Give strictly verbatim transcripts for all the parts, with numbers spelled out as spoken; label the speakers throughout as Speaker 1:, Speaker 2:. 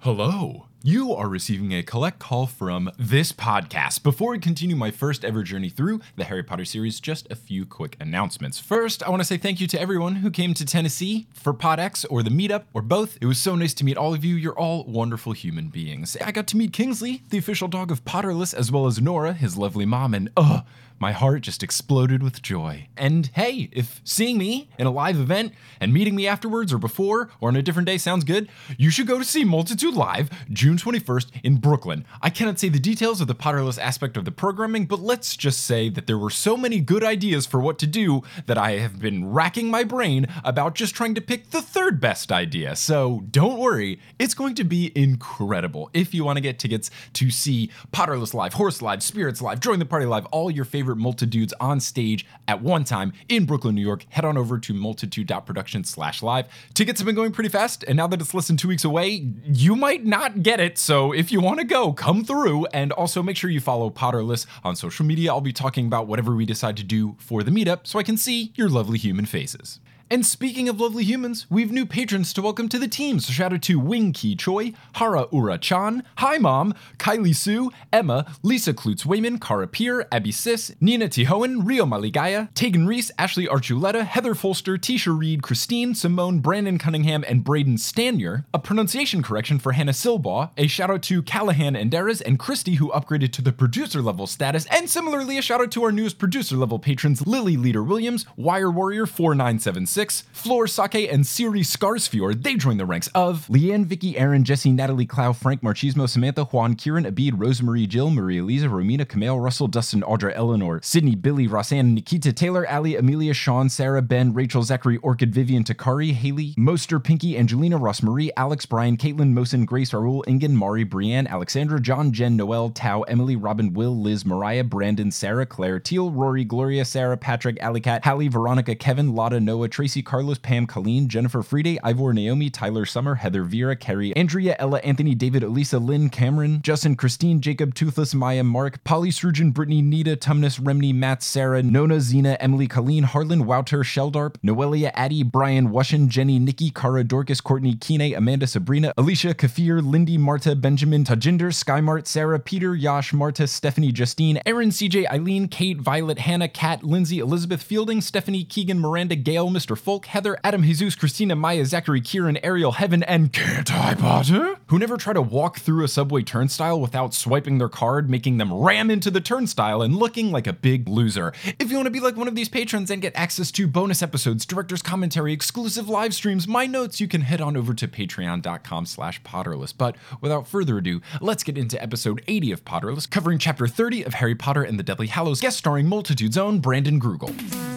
Speaker 1: Hello. You are receiving a collect call from this podcast. Before we continue my first ever journey through the Harry Potter series, just a few quick announcements. First, I want to say thank you to everyone who came to Tennessee for PodX or the meetup or both. It was so nice to meet all of you. You're all wonderful human beings. I got to meet Kingsley, the official dog of Potterless, as well as Nora, his lovely mom, and ugh, my heart just exploded with joy. And hey, if seeing me in a live event and meeting me afterwards or before or on a different day sounds good, you should go to see Multitude Live June twenty-first in Brooklyn. I cannot say the details of the Potterless aspect of the programming, but let's just say that there were so many good ideas for what to do that I have been racking my brain about just trying to pick the third best idea. So don't worry, it's going to be incredible. If you want to get tickets to see Potterless Live, Horse Live, Spirits Live, Join the Party Live, all your favorite multitudes on stage at one time in Brooklyn, New York, head on over to multitude.production slash live. Tickets have been going pretty fast, and now that it's less than two weeks away, you might not get it. So if you want to go, come through, and also make sure you follow Potterless on social media. I'll be talking about whatever we decide to do for the meetup so I can see your lovely human faces. And speaking of lovely humans, we've new patrons to welcome to the team. So shout out to Wing Ki Choi, Hara Ura Chan, Hi Mom, Kylie Sue, Emma, Lisa Klutz Wayman, Cara Peer, Abby Sis, Nina Tihoen, Rio Maligaya, Tegan Reese, Ashley Archuleta, Heather Folster, Tisha Reed, Christine, Simone, Brandon Cunningham, and Braden Stanier. A pronunciation correction for Hannah Silbaugh. A shout out to Callahan Enderas and Christy, who upgraded to the producer level status. And similarly, a shout out to our newest producer level patrons, Lily Leader Williams, Wire Warrior four nine seven six, Floor Sake, and Siri Scarsfjord. They join the ranks of Leanne, Vicky, Aaron, Jesse, Natalie, Clow, Frank, Marchismo, Samantha, Juan, Kieran, Abid, Rosemarie, Jill, Maria Lisa, Romina, Camille, Russell, Dustin, Audra, Eleanor, Sydney, Billy, Rosanne, Nikita, Taylor, Ali, Amelia, Sean, Sarah, Ben, Rachel, Zachary, Orchid, Vivian, Takari, Haley, Moster, Pinky, Angelina, Rossmarie, Alex, Brian, Caitlin, Mosin, Grace, Raul, Ingen, Mari, Brienne, Alexandra, John, Jen, Noel, Tao, Emily, Robin, Will, Liz, Mariah, Brandon, Sarah, Claire, Teal, Rory, Gloria, Sarah, Patrick, Alicat, Hallie, Veronica, Kevin, Lotta, Noah, Tracy, Carlos, Pam, Colleen, Jennifer Friede, Ivor, Naomi, Tyler Summer, Heather Vera, Carrie, Andrea, Ella, Anthony, David, Elisa, Lynn, Cameron, Justin, Christine, Jacob, Toothless, Maya, Mark, Polly, Surgeon, Brittany, Nita, Tumnus, Remney, Matt, Sarah, Nona, Zena, Emily, Colleen, Harlan, Wouter, Sheldarp, Noelia, Addie, Brian, Wushin, Jenny, Nikki, Cara, Dorcas, Courtney, Kine, Amanda, Sabrina, Alicia, Kafir, Lindy, Marta, Benjamin, Tajinder, Skymart, Sarah, Peter, Yash, Marta, Stephanie, Justine, Aaron, C J, Eileen, Kate, Violet, Hannah, Kat, Lindsay, Elizabeth, Fielding, Stephanie, Keegan, Miranda, Gail, Mister Folk, Heather, Adam, Jesus, Christina, Maya, Zachary, Kieran, Ariel, Heaven, and Can't I Potter? Who never try to walk through a subway turnstile without swiping their card, making them ram into the turnstile and looking like a big loser. If you want to be like one of these patrons and get access to bonus episodes, director's commentary, exclusive live streams, my notes, you can head on over to patreon.com slash Potterless. But without further ado, let's get into episode eighty of Potterless, covering chapter thirty of Harry Potter and the Deathly Hallows, guest starring Multitude's own Brandon Grugel.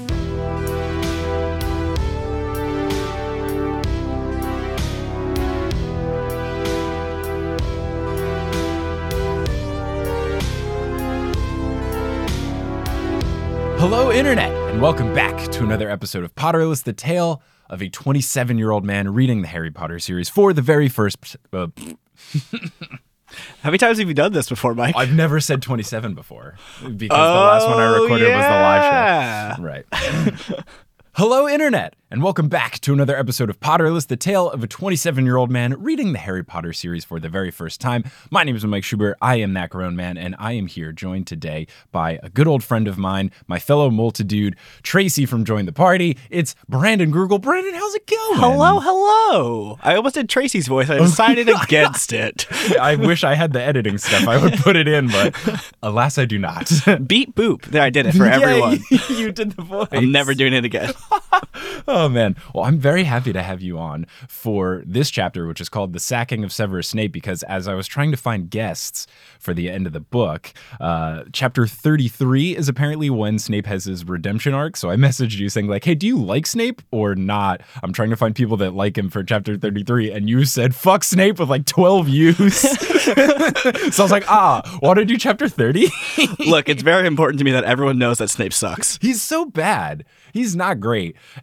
Speaker 1: Hello, Internet, and welcome back to another episode of Potterless, the tale of a twenty-seven-year-old man reading the Harry Potter series for the very first... Uh,
Speaker 2: How many times have you done this before, Mike?
Speaker 1: I've never said twenty-seven before, because oh, the last one I recorded
Speaker 2: yeah.
Speaker 1: was the live show. Right. Hello, Internet, and welcome back to another episode of Potterless, the tale of a twenty-seven-year-old man reading the Harry Potter series for the very first time. My name is Mike Schubert. I am that grown man, and I am here joined today by a good old friend of mine, my fellow multitude, Tracy from Join the Party. It's Brandon Grugel. Brandon, how's it going?
Speaker 2: Hello, hello. I almost did Tracy's voice. I decided against it.
Speaker 1: I wish I had the editing stuff. I would put it in, but alas, I do not.
Speaker 2: Beep boop. There, I did it for
Speaker 1: Yay,
Speaker 2: everyone.
Speaker 1: You did the voice.
Speaker 2: I'm never doing it again.
Speaker 1: Oh, man. Well, I'm very happy to have you on for this chapter, which is called The Sacking of Severus Snape, because as I was trying to find guests for the end of the book, uh, chapter thirty-three is apparently when Snape has his redemption arc. So I messaged you saying like, hey, do you like Snape or not? I'm trying to find people that like him for chapter thirty-three. And you said, fuck Snape with like twelve U's. So I was like, ah, want to do chapter thirty?
Speaker 2: Look, it's very important to me that everyone knows that Snape sucks.
Speaker 1: He's so bad. He's not great. And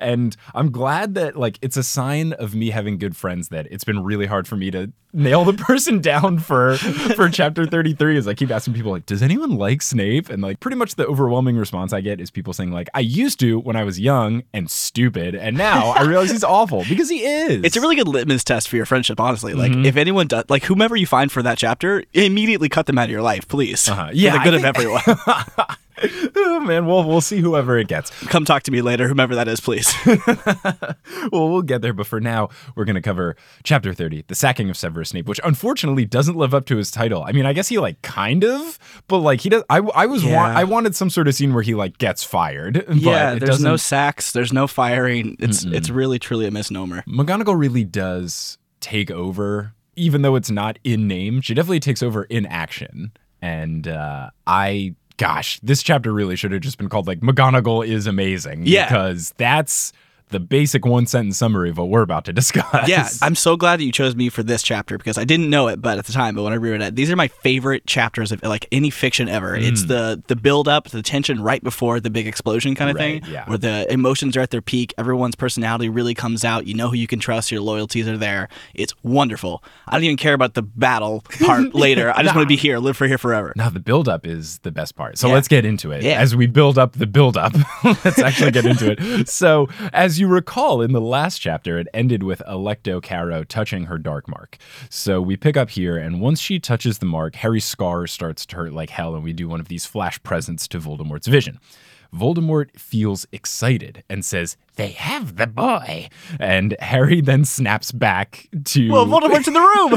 Speaker 1: I'm glad that like it's a sign of me having good friends that it's been really hard for me to nail the person down for for chapter thirty-three. As I keep asking people like, does anyone like Snape? And like pretty much the overwhelming response I get is people saying like, I used to when I was young and stupid, and now I realize he's awful because he is.
Speaker 2: It's a really good litmus test for your friendship, honestly. Like mm-hmm. if anyone does, like whomever you find for that chapter, immediately cut them out of your life, please.
Speaker 1: Uh-huh. Yeah,
Speaker 2: for the good
Speaker 1: I
Speaker 2: of
Speaker 1: think-
Speaker 2: everyone.
Speaker 1: Oh man, we'll we'll see whoever it gets.
Speaker 2: Come talk to me later, whomever that is, please.
Speaker 1: Well, we'll get there, but for now, we're going to cover chapter thirty, the sacking of Severus Snape, which unfortunately doesn't live up to his title. I mean, I guess he like kind of, but like he does. I I was
Speaker 2: Yeah.
Speaker 1: wa- I wanted some sort of scene where he like gets fired. But
Speaker 2: Yeah,
Speaker 1: it
Speaker 2: there's
Speaker 1: doesn't-
Speaker 2: no sacks, there's no firing. It's
Speaker 1: Mm-mm.
Speaker 2: it's really truly a misnomer.
Speaker 1: McGonagall really does take over, even though it's not in name. She definitely takes over in action, and uh, I. Gosh, this chapter really should have just been called like McGonagall is amazing.
Speaker 2: Yeah.
Speaker 1: Because that's the basic one sentence summary of what we're about to discuss.
Speaker 2: Yeah, I'm so glad that you chose me for this chapter because I didn't know it, but at the time, but when I reread it, these are my favorite chapters of like any fiction ever.
Speaker 1: Mm.
Speaker 2: It's the the build up, the tension right before the big explosion kind of
Speaker 1: Right,
Speaker 2: thing,
Speaker 1: yeah.
Speaker 2: where the emotions are at their peak, everyone's personality really comes out. You know who you can trust, your loyalties are there. It's wonderful. I don't even care about the battle part later. I just
Speaker 1: Nah.
Speaker 2: want to be here, live for here forever.
Speaker 1: Now, the build-up is the best part. So
Speaker 2: Yeah.
Speaker 1: let's get into it.
Speaker 2: Yeah.
Speaker 1: As we build up the build-up, let's actually get into it. So, as you recall, in the last chapter, it ended with Alecto Caro touching her dark mark. So we pick up here, and once she touches the mark, Harry's scar starts to hurt like hell, and we do one of these flash presents to Voldemort's vision. Voldemort feels excited and says, "They have the boy." And Harry then snaps back to...
Speaker 2: Well, Voldemort's in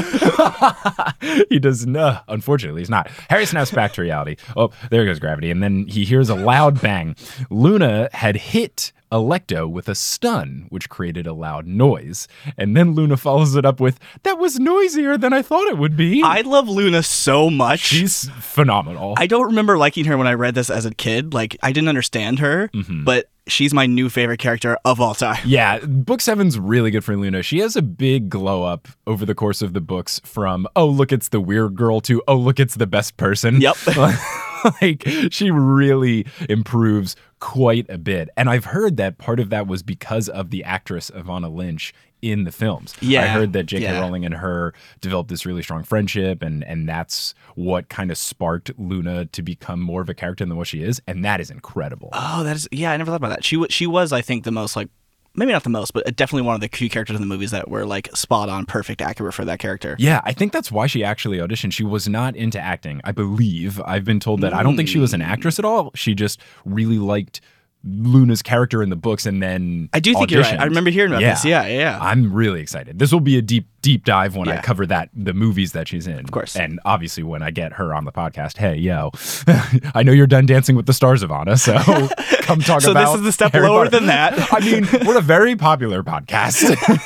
Speaker 2: the room.
Speaker 1: He does not. Unfortunately, he's not. Harry snaps back to reality. Oh, there goes gravity. And then he hears a loud bang. Luna had hit Alecto with a stun, which created a loud noise. And then Luna follows it up with, "That was noisier than I thought it would be."
Speaker 2: I love Luna so much.
Speaker 1: She's phenomenal.
Speaker 2: I don't remember liking her when I read this as a kid. Like, I didn't understand her,
Speaker 1: Mhm.
Speaker 2: but she's my new favorite character of all time.
Speaker 1: Yeah, book seven's really good for Luna. She has a big glow up over the course of the books from, oh, look, it's the weird girl to, oh, look, it's the best person.
Speaker 2: Yep.
Speaker 1: Like, she really improves quite a bit. And I've heard that part of that was because of the actress Ivana Lynch in the films.
Speaker 2: Yeah,
Speaker 1: I heard that J K
Speaker 2: yeah.
Speaker 1: Rowling and her developed this really strong friendship, and and that's what kind of sparked Luna to become more of a character than what she is, and that is incredible.
Speaker 2: Oh, that is, yeah, I never thought about that. She, wa- she was, I think, the most, like, maybe not the most, but definitely one of the few characters in the movies that were, like, spot on, perfect, accurate for that character.
Speaker 1: Yeah, I think that's why she actually auditioned. She was not into acting, I believe. I've been told that. I don't think she was an actress at all. She just really liked Luna's character in the books and then
Speaker 2: I do think you're right.
Speaker 1: auditioned.
Speaker 2: I remember hearing about
Speaker 1: Yeah.
Speaker 2: this. Yeah, yeah, yeah.
Speaker 1: I'm really excited. This will be a deep, deep dive when I
Speaker 2: Yeah.
Speaker 1: cover that the movies that she's in. Of
Speaker 2: course.
Speaker 1: And obviously when I get her on the podcast, hey, yo, I know you're done Dancing with the Stars, Ivana, so come talk
Speaker 2: So
Speaker 1: about
Speaker 2: this is the step
Speaker 1: Harry
Speaker 2: lower
Speaker 1: Potter.
Speaker 2: than that.
Speaker 1: I mean, we're a very popular podcast.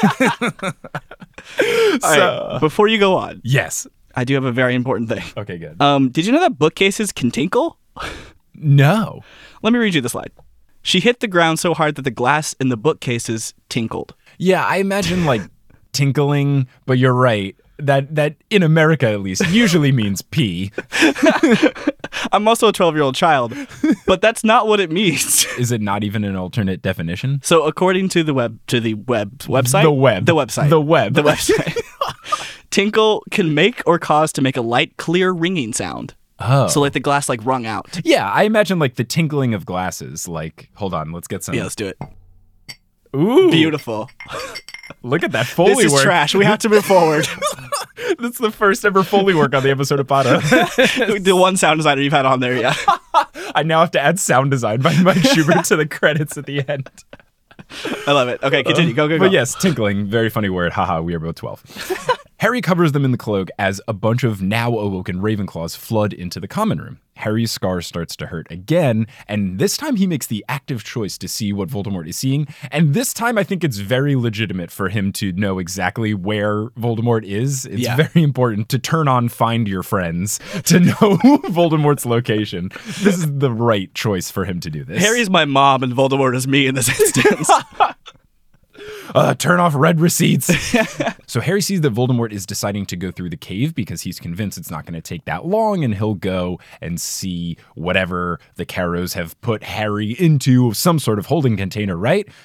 Speaker 2: All
Speaker 1: so,
Speaker 2: right, before you go on,
Speaker 1: yes.
Speaker 2: I do have a very important thing.
Speaker 1: Okay, good.
Speaker 2: Um, did you know that bookcases can tinkle?
Speaker 1: No.
Speaker 2: Let me read you the slide. She hit the ground so hard that the glass in the bookcases tinkled.
Speaker 1: Yeah, I imagine like tinkling, but you're right. That that in America at least usually means pee.
Speaker 2: I'm also a twelve-year-old child, but that's not what it means.
Speaker 1: Is it not even an alternate definition?
Speaker 2: So according to the web to the web website,
Speaker 1: The web.
Speaker 2: the website,
Speaker 1: The web.
Speaker 2: the website, tinkle can make or cause to make a light, clear ringing sound.
Speaker 1: Oh.
Speaker 2: So like the glass like rung out.
Speaker 1: Yeah, I imagine like the tinkling of glasses. Like, hold on, let's get some.
Speaker 2: Yeah, let's do it.
Speaker 1: Ooh,
Speaker 2: Beautiful.
Speaker 1: Look at that Foley
Speaker 2: This is
Speaker 1: work.
Speaker 2: trash. We have to move forward.
Speaker 1: That's the first ever Foley work on the episode of Potter.
Speaker 2: The one sound designer you've had on there, yeah.
Speaker 1: I now have to add sound design by Mike Schubert to the credits at the end.
Speaker 2: I love it. Okay, continue. Go, go, go.
Speaker 1: But yes, tinkling, very funny word. Haha, we are both twelve. Harry covers them in the cloak as a bunch of now awoken Ravenclaws flood into the common room. Harry's scar starts to hurt again, and this time he makes the active choice to see what Voldemort is seeing. And this time I think it's very legitimate for him to know exactly where Voldemort is. It's
Speaker 2: Yeah.
Speaker 1: very important to turn on Find Your Friends to know Voldemort's location. This is the right choice for him to do this.
Speaker 2: Harry's my mom and Voldemort is me in this instance.
Speaker 1: Uh, turn off red receipts. So Harry sees that Voldemort is deciding to go through the cave because he's convinced it's not going to take that long, and he'll go and see whatever the Carrows have put Harry into, some sort of holding container, right?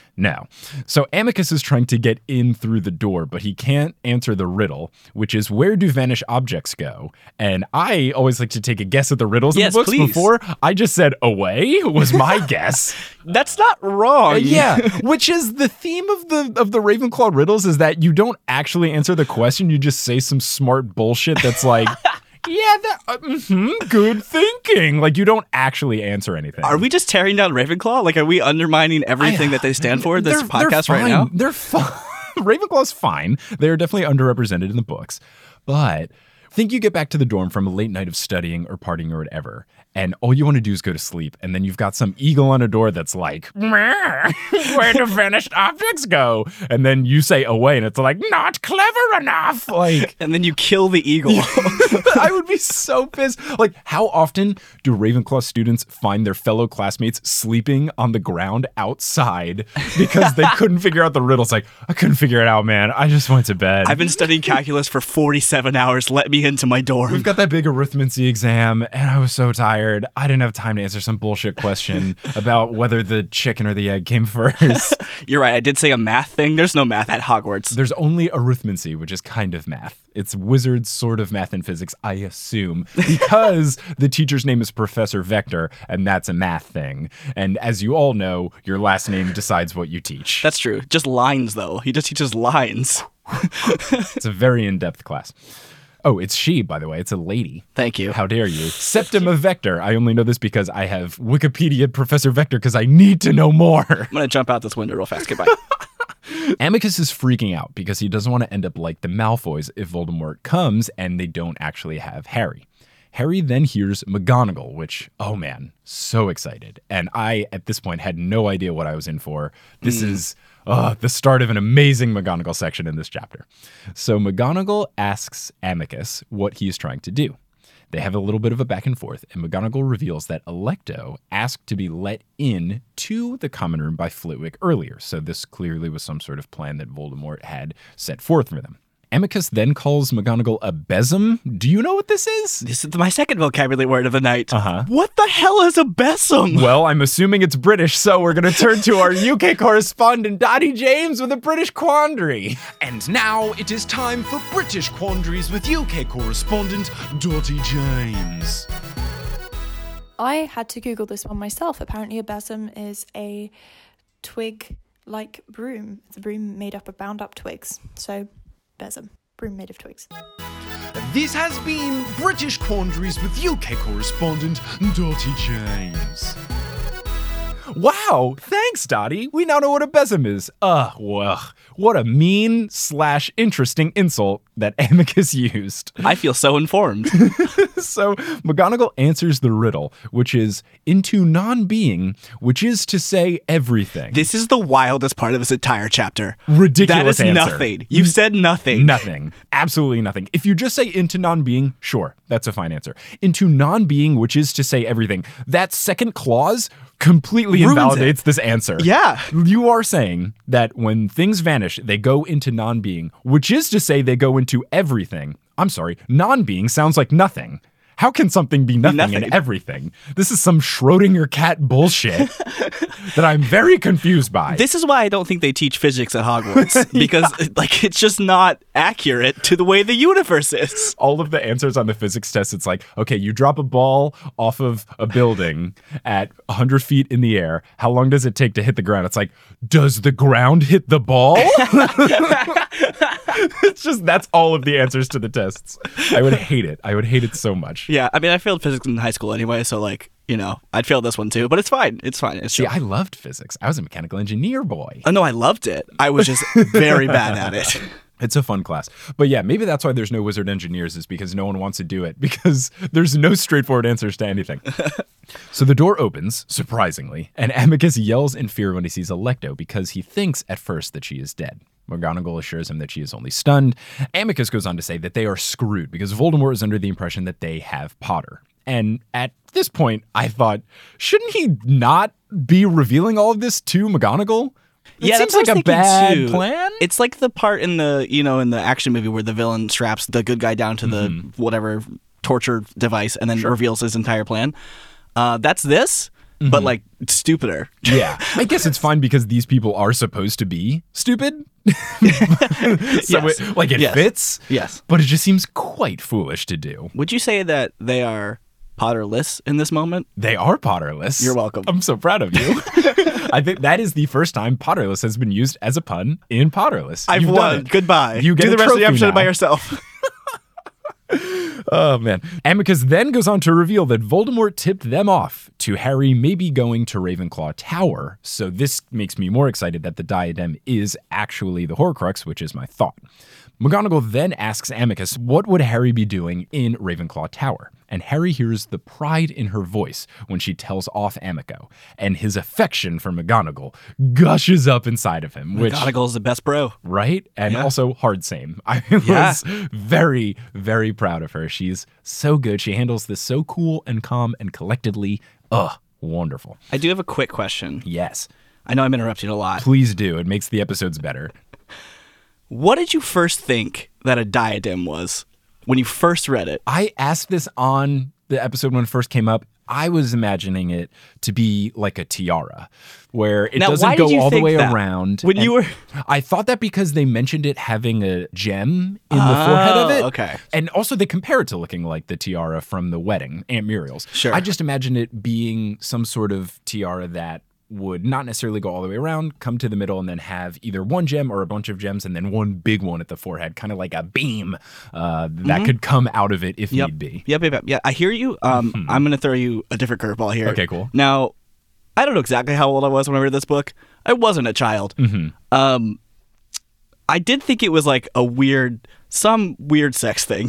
Speaker 1: No. So Amicus is trying to get in through the door, but he can't answer the riddle, which is where do vanished objects go? And I always like to take a guess at the riddles
Speaker 2: Yes,
Speaker 1: in the books
Speaker 2: please.
Speaker 1: before. I just said away was my guess.
Speaker 2: That's not wrong.
Speaker 1: Uh, yeah, which is the theme of the of the Ravenclaw riddles is that you don't actually answer the question. You just say some smart bullshit that's like, yeah, that, uh, mm-hmm, good thinking. Like, you don't actually answer anything.
Speaker 2: Are we just tearing down Ravenclaw? Like, are we undermining everything I, that they stand for in this
Speaker 1: they're,
Speaker 2: podcast
Speaker 1: they're
Speaker 2: right now?
Speaker 1: They're fine. Ravenclaw's fine. They're definitely underrepresented in the books. But think you get back to the dorm from a late night of studying or partying or whatever, and all you want to do is go to sleep, and then you've got some eagle on a door that's like, where do vanished objects go? And then you say away, and it's like, not clever enough. Like,
Speaker 2: and then you kill the eagle.
Speaker 1: I would be so pissed. Like, how often do Ravenclaw students find their fellow classmates sleeping on the ground outside because they couldn't figure out the riddle? It's like, I couldn't figure it out, man. I just went to bed.
Speaker 2: I've been studying calculus for forty-seven hours. Let me into my dorm.
Speaker 1: We've got that big arithmancy exam, and I was so tired. I didn't have time to answer some bullshit question about whether the chicken or the egg came first.
Speaker 2: You're right. I did say a math thing. There's no math at Hogwarts.
Speaker 1: There's only arithmancy, which is kind of math. It's wizards sort of math and physics, I assume, because the teacher's name is Professor Vector, and that's a math thing. And as you all know, your last name decides what you teach.
Speaker 2: That's true. Just lines, though. He just teaches lines.
Speaker 1: It's a very in-depth class. Oh, it's she, by the way. It's a lady.
Speaker 2: Thank you.
Speaker 1: How dare you? Septima Vector. I only know this because I have Wikipedia Professor Vector because I need to know more.
Speaker 2: I'm going to jump out this window real fast. Goodbye.
Speaker 1: Amicus is freaking out because he doesn't want to end up like the Malfoys if Voldemort comes and they don't actually have Harry. Harry then hears McGonagall, which, oh man, so excited. And I, at this point, had no idea what I was in for. This mm. is uh, the start of an amazing McGonagall section in this chapter. So McGonagall asks Amicus what he is trying to do. They have a little bit of a back and forth, and McGonagall reveals that Alecto asked to be let in to the common room by Flitwick earlier. So this clearly was some sort of plan that Voldemort had set forth for them. Amicus then calls McGonagall a besom. Do you know what this is?
Speaker 2: This is my second vocabulary word of the night.
Speaker 1: Uh-huh.
Speaker 2: What the hell is a besom?
Speaker 1: Well, I'm assuming it's British, so we're going to turn to our U K correspondent, Dottie James, with a British quandary.
Speaker 3: And now it is time for British Quandaries with U K correspondent, Dottie James.
Speaker 4: I had to Google this one myself. Apparently a besom is a twig-like broom. It's a broom made up of bound-up twigs. So... besom, broom made of twigs.
Speaker 3: This has been British Quandaries with U K correspondent Dottie James.
Speaker 1: Wow, thanks, Dottie. We now know what a besom is. Ugh, well, what a mean slash interesting insult that Amicus used.
Speaker 2: I feel so informed.
Speaker 1: So McGonagall answers the riddle, which is into non-being, which is to say everything.
Speaker 2: This is the wildest part of this entire chapter.
Speaker 1: Ridiculous
Speaker 2: That is
Speaker 1: answer.
Speaker 2: nothing. You've said nothing.
Speaker 1: Nothing. Absolutely nothing. If you just say into non-being, sure, that's a fine answer. Into non-being, which is to say everything. That second clause completely
Speaker 2: Ruins
Speaker 1: invalidates
Speaker 2: it.
Speaker 1: this answer.
Speaker 2: Yeah.
Speaker 1: You are saying that when things vanish, they go into non-being, which is to say they go into everything. I'm sorry, non-being sounds like nothing. How can something be nothing,
Speaker 2: nothing.
Speaker 1: and everything? This is some Schrodinger cat bullshit that I'm very confused by.
Speaker 2: This is why I don't think they teach physics at Hogwarts. Because yeah. like it's just not accurate to the way the universe is.
Speaker 1: All of the answers on the physics test, it's like, okay, you drop a ball off of a building at one hundred feet in the air. How long does it take to hit the ground? It's like, does the ground hit the ball? It's just, that's all of the answers to the tests. I would hate it. I would hate it so much.
Speaker 2: Yeah, I mean, I failed physics in high school anyway, so like, you know, I'd fail this one too, but it's fine. It's fine. It's
Speaker 1: See,
Speaker 2: chill.
Speaker 1: I loved physics. I was a mechanical engineer boy.
Speaker 2: Oh, no, I loved it. I was just very bad at it.
Speaker 1: It's a fun class. But yeah, maybe that's why there's no wizard engineers, is because no one wants to do it, because there's no straightforward answers to anything. So the door opens, surprisingly, and Amicus yells in fear when he sees Alecto because he thinks at first that she is dead. McGonagall assures him that she is only stunned. Amicus goes on to say that they are screwed because Voldemort is under the impression that they have Potter. And at this point, I thought, shouldn't he not be revealing all of this to McGonagall? It
Speaker 2: yeah,
Speaker 1: seems
Speaker 2: that's
Speaker 1: like
Speaker 2: what I
Speaker 1: a
Speaker 2: was
Speaker 1: bad
Speaker 2: too.
Speaker 1: plan.
Speaker 2: It's like the part in the, you know, in the action movie where the villain straps the good guy down to
Speaker 1: Mm-hmm.
Speaker 2: the whatever torture device and then
Speaker 1: Sure.
Speaker 2: reveals his entire plan. Uh, that's this. but like stupider.
Speaker 1: Yeah. I guess it's fine because these people are supposed to be stupid. so
Speaker 2: Yes.
Speaker 1: it, like it
Speaker 2: Yes.
Speaker 1: fits.
Speaker 2: Yes.
Speaker 1: But it just seems quite foolish to do.
Speaker 2: Would you say that they are Potterless in this moment?
Speaker 1: They are Potterless.
Speaker 2: You're welcome.
Speaker 1: I'm so proud of you. I think that is the first time Potterless has been used as a pun in Potterless.
Speaker 2: I've
Speaker 1: You've
Speaker 2: won.
Speaker 1: done it.
Speaker 2: Goodbye.
Speaker 1: You get
Speaker 2: Do
Speaker 1: a
Speaker 2: the rest of the
Speaker 1: trophy
Speaker 2: episode
Speaker 1: now.
Speaker 2: by yourself.
Speaker 1: Oh, man. Amicus then goes on to reveal that Voldemort tipped them off to Harry maybe going to Ravenclaw Tower. So this makes me more excited that the diadem is actually the Horcrux, which is my thought. McGonagall then asks Amicus what would Harry be doing in Ravenclaw Tower, and Harry hears the pride in her voice when she tells off Amico, and his affection for McGonagall gushes up inside of him, which
Speaker 2: McGonagall's the best bro.
Speaker 1: right? And
Speaker 2: Yeah.
Speaker 1: also hard same. I
Speaker 2: Yeah.
Speaker 1: was very, very proud of her. She's so good. She handles this so cool and calm and collectedly. Ugh, wonderful.
Speaker 2: I do have a quick question.
Speaker 1: Yes.
Speaker 2: I know I'm interrupting a lot.
Speaker 1: Please do. It makes the episodes better.
Speaker 2: What did you first think that a diadem was when you first read it?
Speaker 1: I asked this on the episode when it first came up. I was imagining it to be like a tiara, where it
Speaker 2: Now,
Speaker 1: doesn't
Speaker 2: why
Speaker 1: go
Speaker 2: did you
Speaker 1: all the
Speaker 2: think
Speaker 1: way
Speaker 2: that?
Speaker 1: around.
Speaker 2: When you
Speaker 1: And
Speaker 2: were-
Speaker 1: I thought that because they mentioned it having a gem in the forehead of it.
Speaker 2: Oh, okay.
Speaker 1: And also they compare it to looking like the tiara from the wedding, Aunt Muriel's.
Speaker 2: Sure.
Speaker 1: I just imagined it being some sort of tiara that would not necessarily go all the way around, come to the middle, and then have either one gem or a bunch of gems, and then one big one at the forehead, kind of like a beam uh, that could come out of it if
Speaker 2: Mm-hmm. Yep.
Speaker 1: need be.
Speaker 2: Yep, yep, yep. Yeah, I hear you. Um, I'm going to throw you a different curveball here.
Speaker 1: Okay, cool.
Speaker 2: Now, I don't know exactly how old I was when I read this book. I wasn't a child.
Speaker 1: Mm-hmm.
Speaker 2: Um, I did think it was like a weird, some weird sex thing.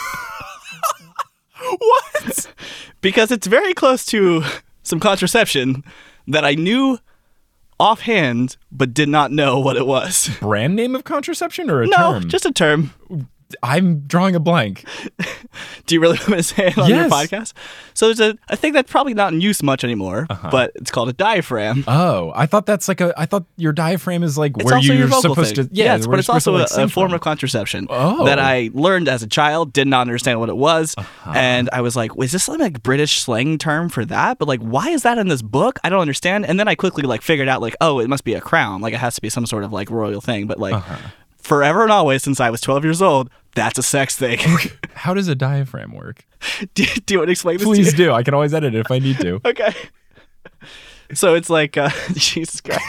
Speaker 1: What?
Speaker 2: Because it's very close to some contraception that I knew offhand, but did not know what it was.
Speaker 1: Brand name of contraception or a
Speaker 2: No,
Speaker 1: term?
Speaker 2: just a term.
Speaker 1: I'm drawing a blank.
Speaker 2: Do you really want me to say it on your
Speaker 1: Yes.
Speaker 2: podcast? So there's a, a thing that's probably not in use much anymore,
Speaker 1: Uh-huh.
Speaker 2: but it's called a diaphragm.
Speaker 1: Oh, I thought that's like a. I thought your diaphragm is like
Speaker 2: It's
Speaker 1: where
Speaker 2: also
Speaker 1: you're
Speaker 2: your vocal
Speaker 1: supposed
Speaker 2: thing.
Speaker 1: to. Yeah,
Speaker 2: yes,
Speaker 1: where
Speaker 2: but
Speaker 1: you're
Speaker 2: it's
Speaker 1: supposed to,
Speaker 2: also
Speaker 1: like,
Speaker 2: a,
Speaker 1: sing
Speaker 2: a form
Speaker 1: from.
Speaker 2: of contraception
Speaker 1: Oh.
Speaker 2: that I learned as a child, did not understand what it was,
Speaker 1: Uh-huh.
Speaker 2: and I was like, "Was this some like British slang term for that?" But like, why is that in this book? I don't understand. And then I quickly like figured out like, oh, it must be a crown. Like it has to be some sort of like royal thing. But like,
Speaker 1: Uh-huh.
Speaker 2: forever and always since I was twelve years old, that's a sex thing.
Speaker 1: How does a diaphragm work?
Speaker 2: do, do you want to explain this?
Speaker 1: Please
Speaker 2: to you?
Speaker 1: do. I can always edit it if I need to.
Speaker 2: Okay. So it's like uh Jesus Christ.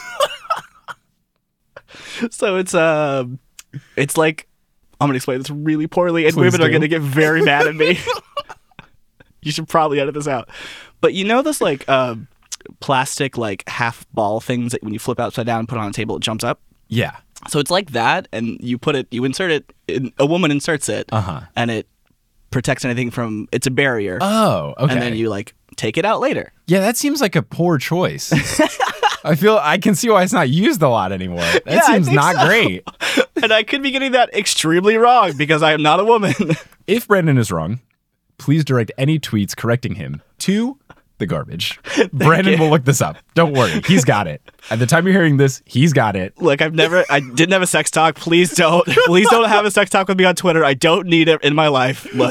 Speaker 2: So it's um it's like I'm gonna explain this really poorly and
Speaker 1: Please
Speaker 2: women are
Speaker 1: do.
Speaker 2: gonna get very mad at me. You should probably edit this out. But you know those like uh, plastic like half ball things that when you flip upside down and put it on a table it jumps up?
Speaker 1: Yeah.
Speaker 2: So it's like that, and you put it, you insert it. In, a woman inserts it,
Speaker 1: Uh-huh.
Speaker 2: and it protects anything from. It's a barrier,
Speaker 1: Oh, okay.
Speaker 2: and then you like take it out later.
Speaker 1: yeah, that seems like a poor choice. I feel I can see why it's not used a lot anymore. That
Speaker 2: Yeah, I
Speaker 1: seems
Speaker 2: think
Speaker 1: not
Speaker 2: so.
Speaker 1: great.
Speaker 2: And I could be getting that extremely wrong because I am not a woman.
Speaker 1: If Brandon is wrong, please direct any tweets correcting him to the garbage. Brandon
Speaker 2: you.
Speaker 1: will look this up. Don't worry. He's got it. At the time you're hearing this, he's got it.
Speaker 2: Look, I've never, I didn't have a sex talk. Please don't, please don't have a sex talk with me on Twitter. I don't need it in my life. Look,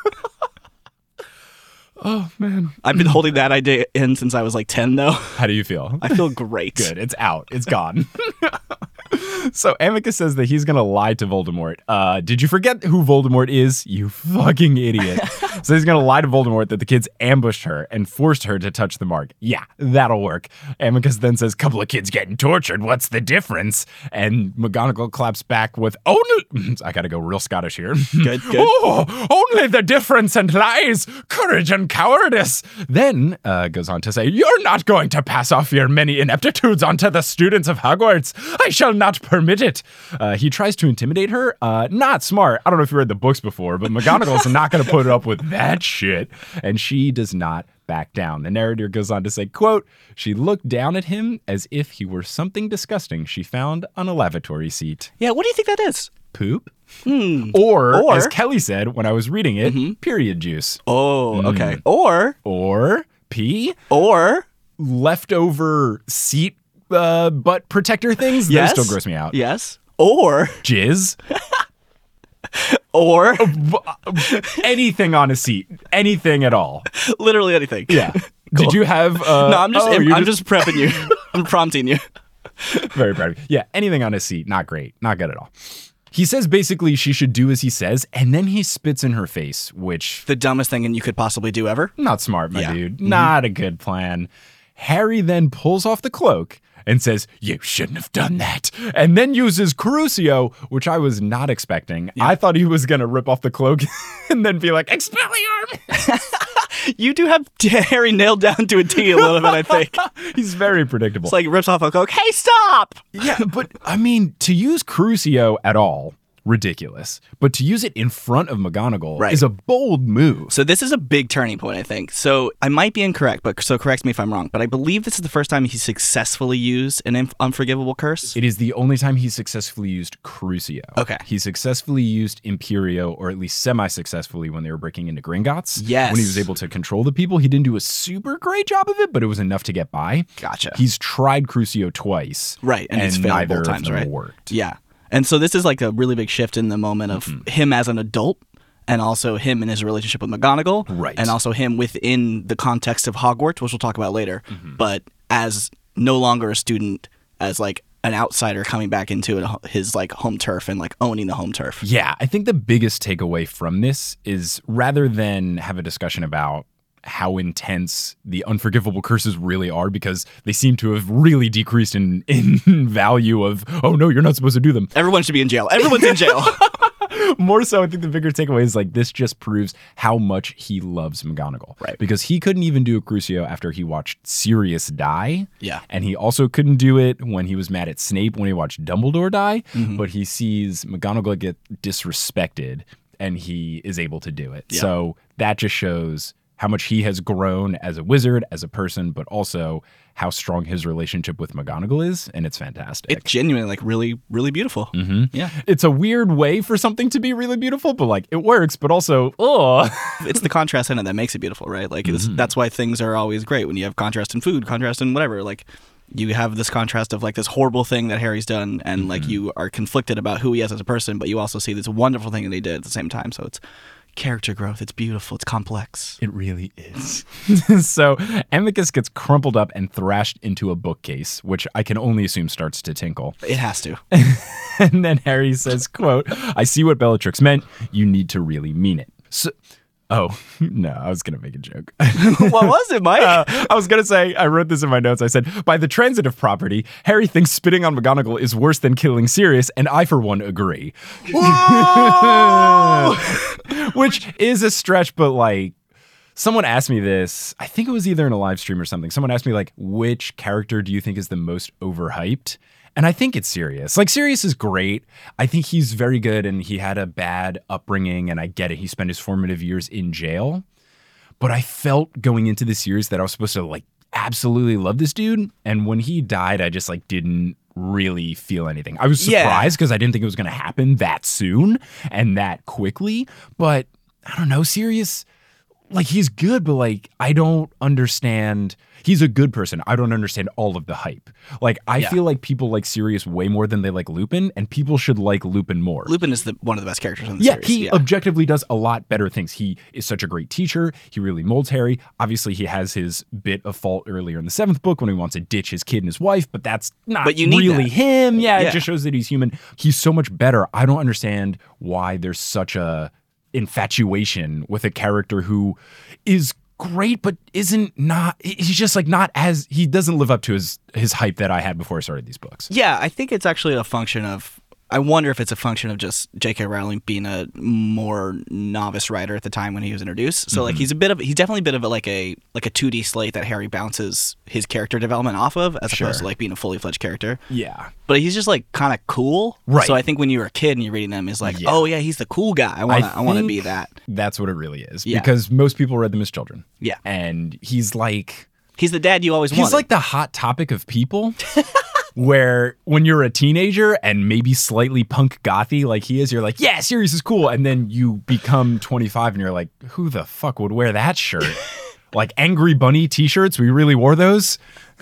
Speaker 1: Oh, man.
Speaker 2: I've been holding that idea in since I was like ten, though.
Speaker 1: How do you feel?
Speaker 2: I feel great.
Speaker 1: Good. It's out. It's gone. So Amicus says that he's going to lie to Voldemort. Uh, did you forget who Voldemort is? You fucking idiot. So he's going to lie to Voldemort that the kids ambushed her and forced her to touch the mark. Yeah, that'll work. Amicus then says, couple of kids getting tortured. What's the difference? And McGonagall claps back with, only... I got to go real Scottish here.
Speaker 2: Good, good.
Speaker 1: Oh, only the difference and lies, courage and cowardice. Then uh, goes on to say, you're not going to pass off your many ineptitudes onto the students of Hogwarts. I shall not permit it. Uh, he tries to intimidate her. Uh, not smart. I don't know if you read the books before, but McGonagall's not going to put up with that shit. And she does not back down. The narrator goes on to say, quote, she looked down at him as if he were something disgusting she found on a lavatory seat.
Speaker 2: Yeah, what do you think that is?
Speaker 1: Poop?
Speaker 2: Hmm.
Speaker 1: Or,
Speaker 2: Or-
Speaker 1: as Kelly said when I was reading it, period juice.
Speaker 2: Oh,
Speaker 1: Hmm.
Speaker 2: okay. Or,
Speaker 1: Or pee?
Speaker 2: or,
Speaker 1: Leftover seat uh, butt protector things?
Speaker 2: yes.
Speaker 1: Those still gross me out.
Speaker 2: Yes. Or,
Speaker 1: Jizz?
Speaker 2: or,
Speaker 1: Anything on a seat. Anything at all.
Speaker 2: literally anything.
Speaker 1: Yeah.
Speaker 2: Cool.
Speaker 5: Did you have? Uh,
Speaker 2: No, I'm just
Speaker 5: oh,
Speaker 2: I'm,
Speaker 5: you're
Speaker 2: I'm just prepping you. I'm prompting you.
Speaker 5: very proud of you. Yeah, anything on his seat, not great, not good at all. He says basically she should do as he says, and then he spits in her face, which
Speaker 2: The dumbest thing you could possibly do ever.
Speaker 5: not smart, my
Speaker 2: Yeah.
Speaker 5: dude. Not a good plan. Harry then pulls off the cloak and says, "You shouldn't have done that," and then uses Crucio, which I was not expecting. I thought he was going to rip off the cloak and then be like, "Expelliarmus!"
Speaker 2: You do have Harry nailed down to a T a little bit, I think.
Speaker 5: He's very predictable.
Speaker 2: It's like rips off a cloak. Hey, stop!
Speaker 5: Yeah, but I mean, to use Crucio at all, ridiculous. But to use it in front of McGonagall
Speaker 2: Right.
Speaker 5: is a bold move.
Speaker 2: So this is a big turning point, I think. So I might be incorrect, but so correct me if I'm wrong. But I believe this is the first time he successfully used an inf- unforgivable curse.
Speaker 5: It is the only time he successfully used Crucio.
Speaker 2: Okay.
Speaker 5: He successfully used Imperio, or at least semi-successfully when they were breaking into Gringotts.
Speaker 2: Yes.
Speaker 5: When he was able to control the people. He didn't do a super great job of it, but it was enough to get by.
Speaker 2: Gotcha.
Speaker 5: He's tried Crucio twice.
Speaker 2: Right, and
Speaker 5: And,
Speaker 2: it's failed
Speaker 5: neither
Speaker 2: both
Speaker 5: of
Speaker 2: times,
Speaker 5: them
Speaker 2: right?
Speaker 5: worked.
Speaker 2: Yeah. And so this is like a really big shift in the moment of
Speaker 5: Mm-hmm.
Speaker 2: him as an adult and also him in his relationship with McGonagall.
Speaker 5: Right.
Speaker 2: And also him within the context of Hogwarts, which we'll talk about later.
Speaker 5: Mm-hmm.
Speaker 2: But as no longer a student, as like an outsider coming back into it, his like home turf and like owning the home turf.
Speaker 5: Yeah, I think the biggest takeaway from this is rather than have a discussion about how intense the unforgivable curses really are, because they seem to have really decreased in, in value of, oh no, you're not supposed to do them.
Speaker 2: Everyone should be in jail. Everyone's in jail.
Speaker 5: More so, I think the bigger takeaway is like this just proves how much he loves McGonagall.
Speaker 2: Right.
Speaker 5: Because he couldn't even do a Crucio after he watched Sirius die.
Speaker 2: Yeah.
Speaker 5: And he also couldn't do it when he was mad at Snape when he watched Dumbledore die.
Speaker 2: Mm-hmm.
Speaker 5: But he sees McGonagall get disrespected and he is able to do it.
Speaker 2: Yeah.
Speaker 5: So that just shows how much he has grown as a wizard, as a person, but also how strong his relationship with McGonagall is, and it's fantastic.
Speaker 2: It's genuinely like really, really beautiful.
Speaker 5: Mm-hmm.
Speaker 2: Yeah.
Speaker 5: It's a weird way for something to be really beautiful, but like it works, but also, oh.
Speaker 2: It's the contrast in it that makes it beautiful, right? Like it's, that's why things are always great when you have contrast in food, contrast in whatever. Like you have this contrast of like this horrible thing that Harry's done, and like you are conflicted about who he is as a person, but you also see this wonderful thing that he did at the same time. So it's character growth. It's beautiful. It's complex.
Speaker 5: It really is. So Amicus gets crumpled up and thrashed into a bookcase, which I can only assume starts to tinkle.
Speaker 2: It has to.
Speaker 5: And then Harry says, quote, "I see what Bellatrix meant. You need to really mean it." So, oh, no, I was going to make a joke.
Speaker 2: What was it, Mike?
Speaker 5: Uh, I was going to say, I wrote this in my notes. I said, by the transitive property, Harry thinks spitting on McGonagall is worse than killing Sirius, and I, for one, agree. Which is a stretch, but like, someone asked me this, I think it was either in a live stream or something. Someone asked me, like, which character do you think is the most overhyped? And I think it's Sirius. Like, Sirius is great. I think he's very good, and he had a bad upbringing, and I get it. He spent his formative years in jail. But I felt going into this series that I was supposed to, like, absolutely love this dude. And when he died, I just, like, didn't really feel anything. I was
Speaker 2: Yeah.
Speaker 5: surprised because I didn't think it was going to happen that soon and that quickly. But I don't know, Sirius, like, he's good, but, like, I don't understand. He's a good person. I don't understand all of the hype. Like, I
Speaker 2: Yeah.
Speaker 5: feel like people like Sirius way more than they like Lupin, and people should like Lupin more.
Speaker 2: Lupin is the, one of the best characters in the
Speaker 5: Yeah,
Speaker 2: series.
Speaker 5: he objectively does a lot better things. He is such a great teacher. He really molds Harry. Obviously, he has his bit of fault earlier in the seventh book when he wants to ditch his kid and his wife, but that's not
Speaker 2: But you need
Speaker 5: really
Speaker 2: that.
Speaker 5: him. Yeah,
Speaker 2: Yeah.
Speaker 5: it just shows that he's human. He's so much better. I don't understand why there's such a infatuation with a character who is great but isn't not he's just like not as he doesn't live up to his his hype that I had before I started these books.
Speaker 2: Yeah, I think it's actually a function of. I wonder if it's a function of just J K. Rowling being a more novice writer at the time when he was introduced. So like he's a bit of he's definitely a bit of a, like a like a two D slate that Harry bounces his character development off of, as
Speaker 5: Sure.
Speaker 2: opposed to like being a fully fledged character.
Speaker 5: Yeah.
Speaker 2: But he's just like kind of cool.
Speaker 5: Right.
Speaker 2: So I think when you were a kid and you're reading them, it's like,
Speaker 5: Yeah.
Speaker 2: oh yeah, he's the cool guy. I want to I, want to
Speaker 5: think
Speaker 2: be that.
Speaker 5: That's what it really is.
Speaker 2: Yeah.
Speaker 5: Because most people read them as children.
Speaker 2: Yeah.
Speaker 5: And he's like
Speaker 2: He's the dad you always
Speaker 5: he's
Speaker 2: wanted.
Speaker 5: like the hot topic of people. Where when you're a teenager and maybe slightly punk gothy like he is, you're like, yeah, Sirius is cool. And then you become twenty-five and you're like, who the fuck would wear that shirt? like Angry Bunny t-shirts. We really wore those.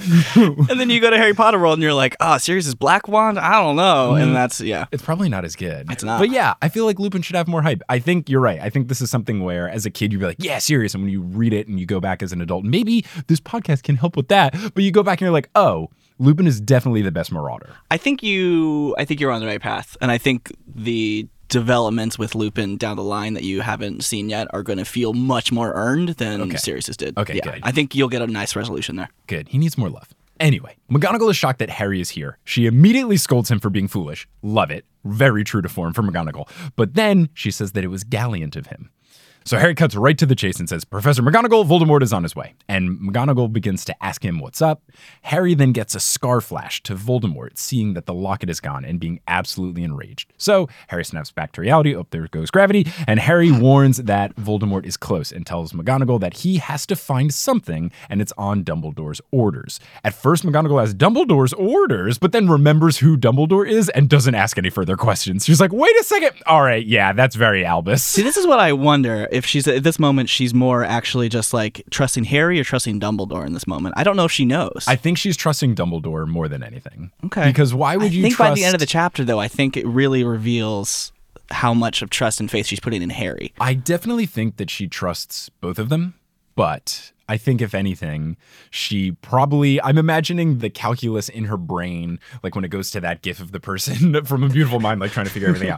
Speaker 2: And then you go to Harry Potter World and you're like, oh, Sirius's Black Wand? I don't know. And that's, yeah.
Speaker 5: It's probably not as good.
Speaker 2: It's not.
Speaker 5: But yeah, I feel like Lupin should have more hype. I think you're right. I think this is something where as a kid you'd be like, yeah, Sirius. And when you read it and you go back as an adult, maybe this podcast can help with that. But you go back and you're like, oh, Lupin is definitely the best Marauder.
Speaker 2: I think you I think you're on the right path. And I think the developments with Lupin down the line that you haven't seen yet are going to feel much more earned than
Speaker 5: Okay.
Speaker 2: Sirius's did.
Speaker 5: Okay,
Speaker 2: yeah,
Speaker 5: good.
Speaker 2: I think you'll get a nice resolution there.
Speaker 5: Good. He needs more love. Anyway, McGonagall is shocked that Harry is here. She immediately scolds him for being foolish. Love it. Very true to form for McGonagall. But then she says that it was gallant of him. So Harry cuts right to the chase and says, Professor McGonagall, Voldemort is on his way. And McGonagall begins to ask him what's up. Harry then gets a scar flash to Voldemort, seeing that the locket is gone and being absolutely enraged. So Harry snaps back to reality. Oh, there goes gravity. And Harry warns that Voldemort is close and tells McGonagall that he has to find something, and it's on Dumbledore's orders. At first, McGonagall has Dumbledore's orders, but then remembers who Dumbledore is and doesn't ask any further questions. She's like, wait a second. All right, yeah, that's very Albus.
Speaker 2: See, this is what I wonder. If she's at this moment, she's more actually just like trusting Harry or trusting Dumbledore in this moment. I don't know if she knows.
Speaker 5: I think she's trusting Dumbledore more than anything.
Speaker 2: Okay.
Speaker 5: Because why would
Speaker 2: I
Speaker 5: you
Speaker 2: think
Speaker 5: trust...
Speaker 2: by the end of the chapter, though, I think it really reveals how much of trust and faith she's putting in Harry.
Speaker 5: I definitely think that she trusts both of them, but I think if anything, she probably, I'm imagining the calculus in her brain, like when it goes to that gif of the person from A Beautiful Mind, like trying to figure everything out.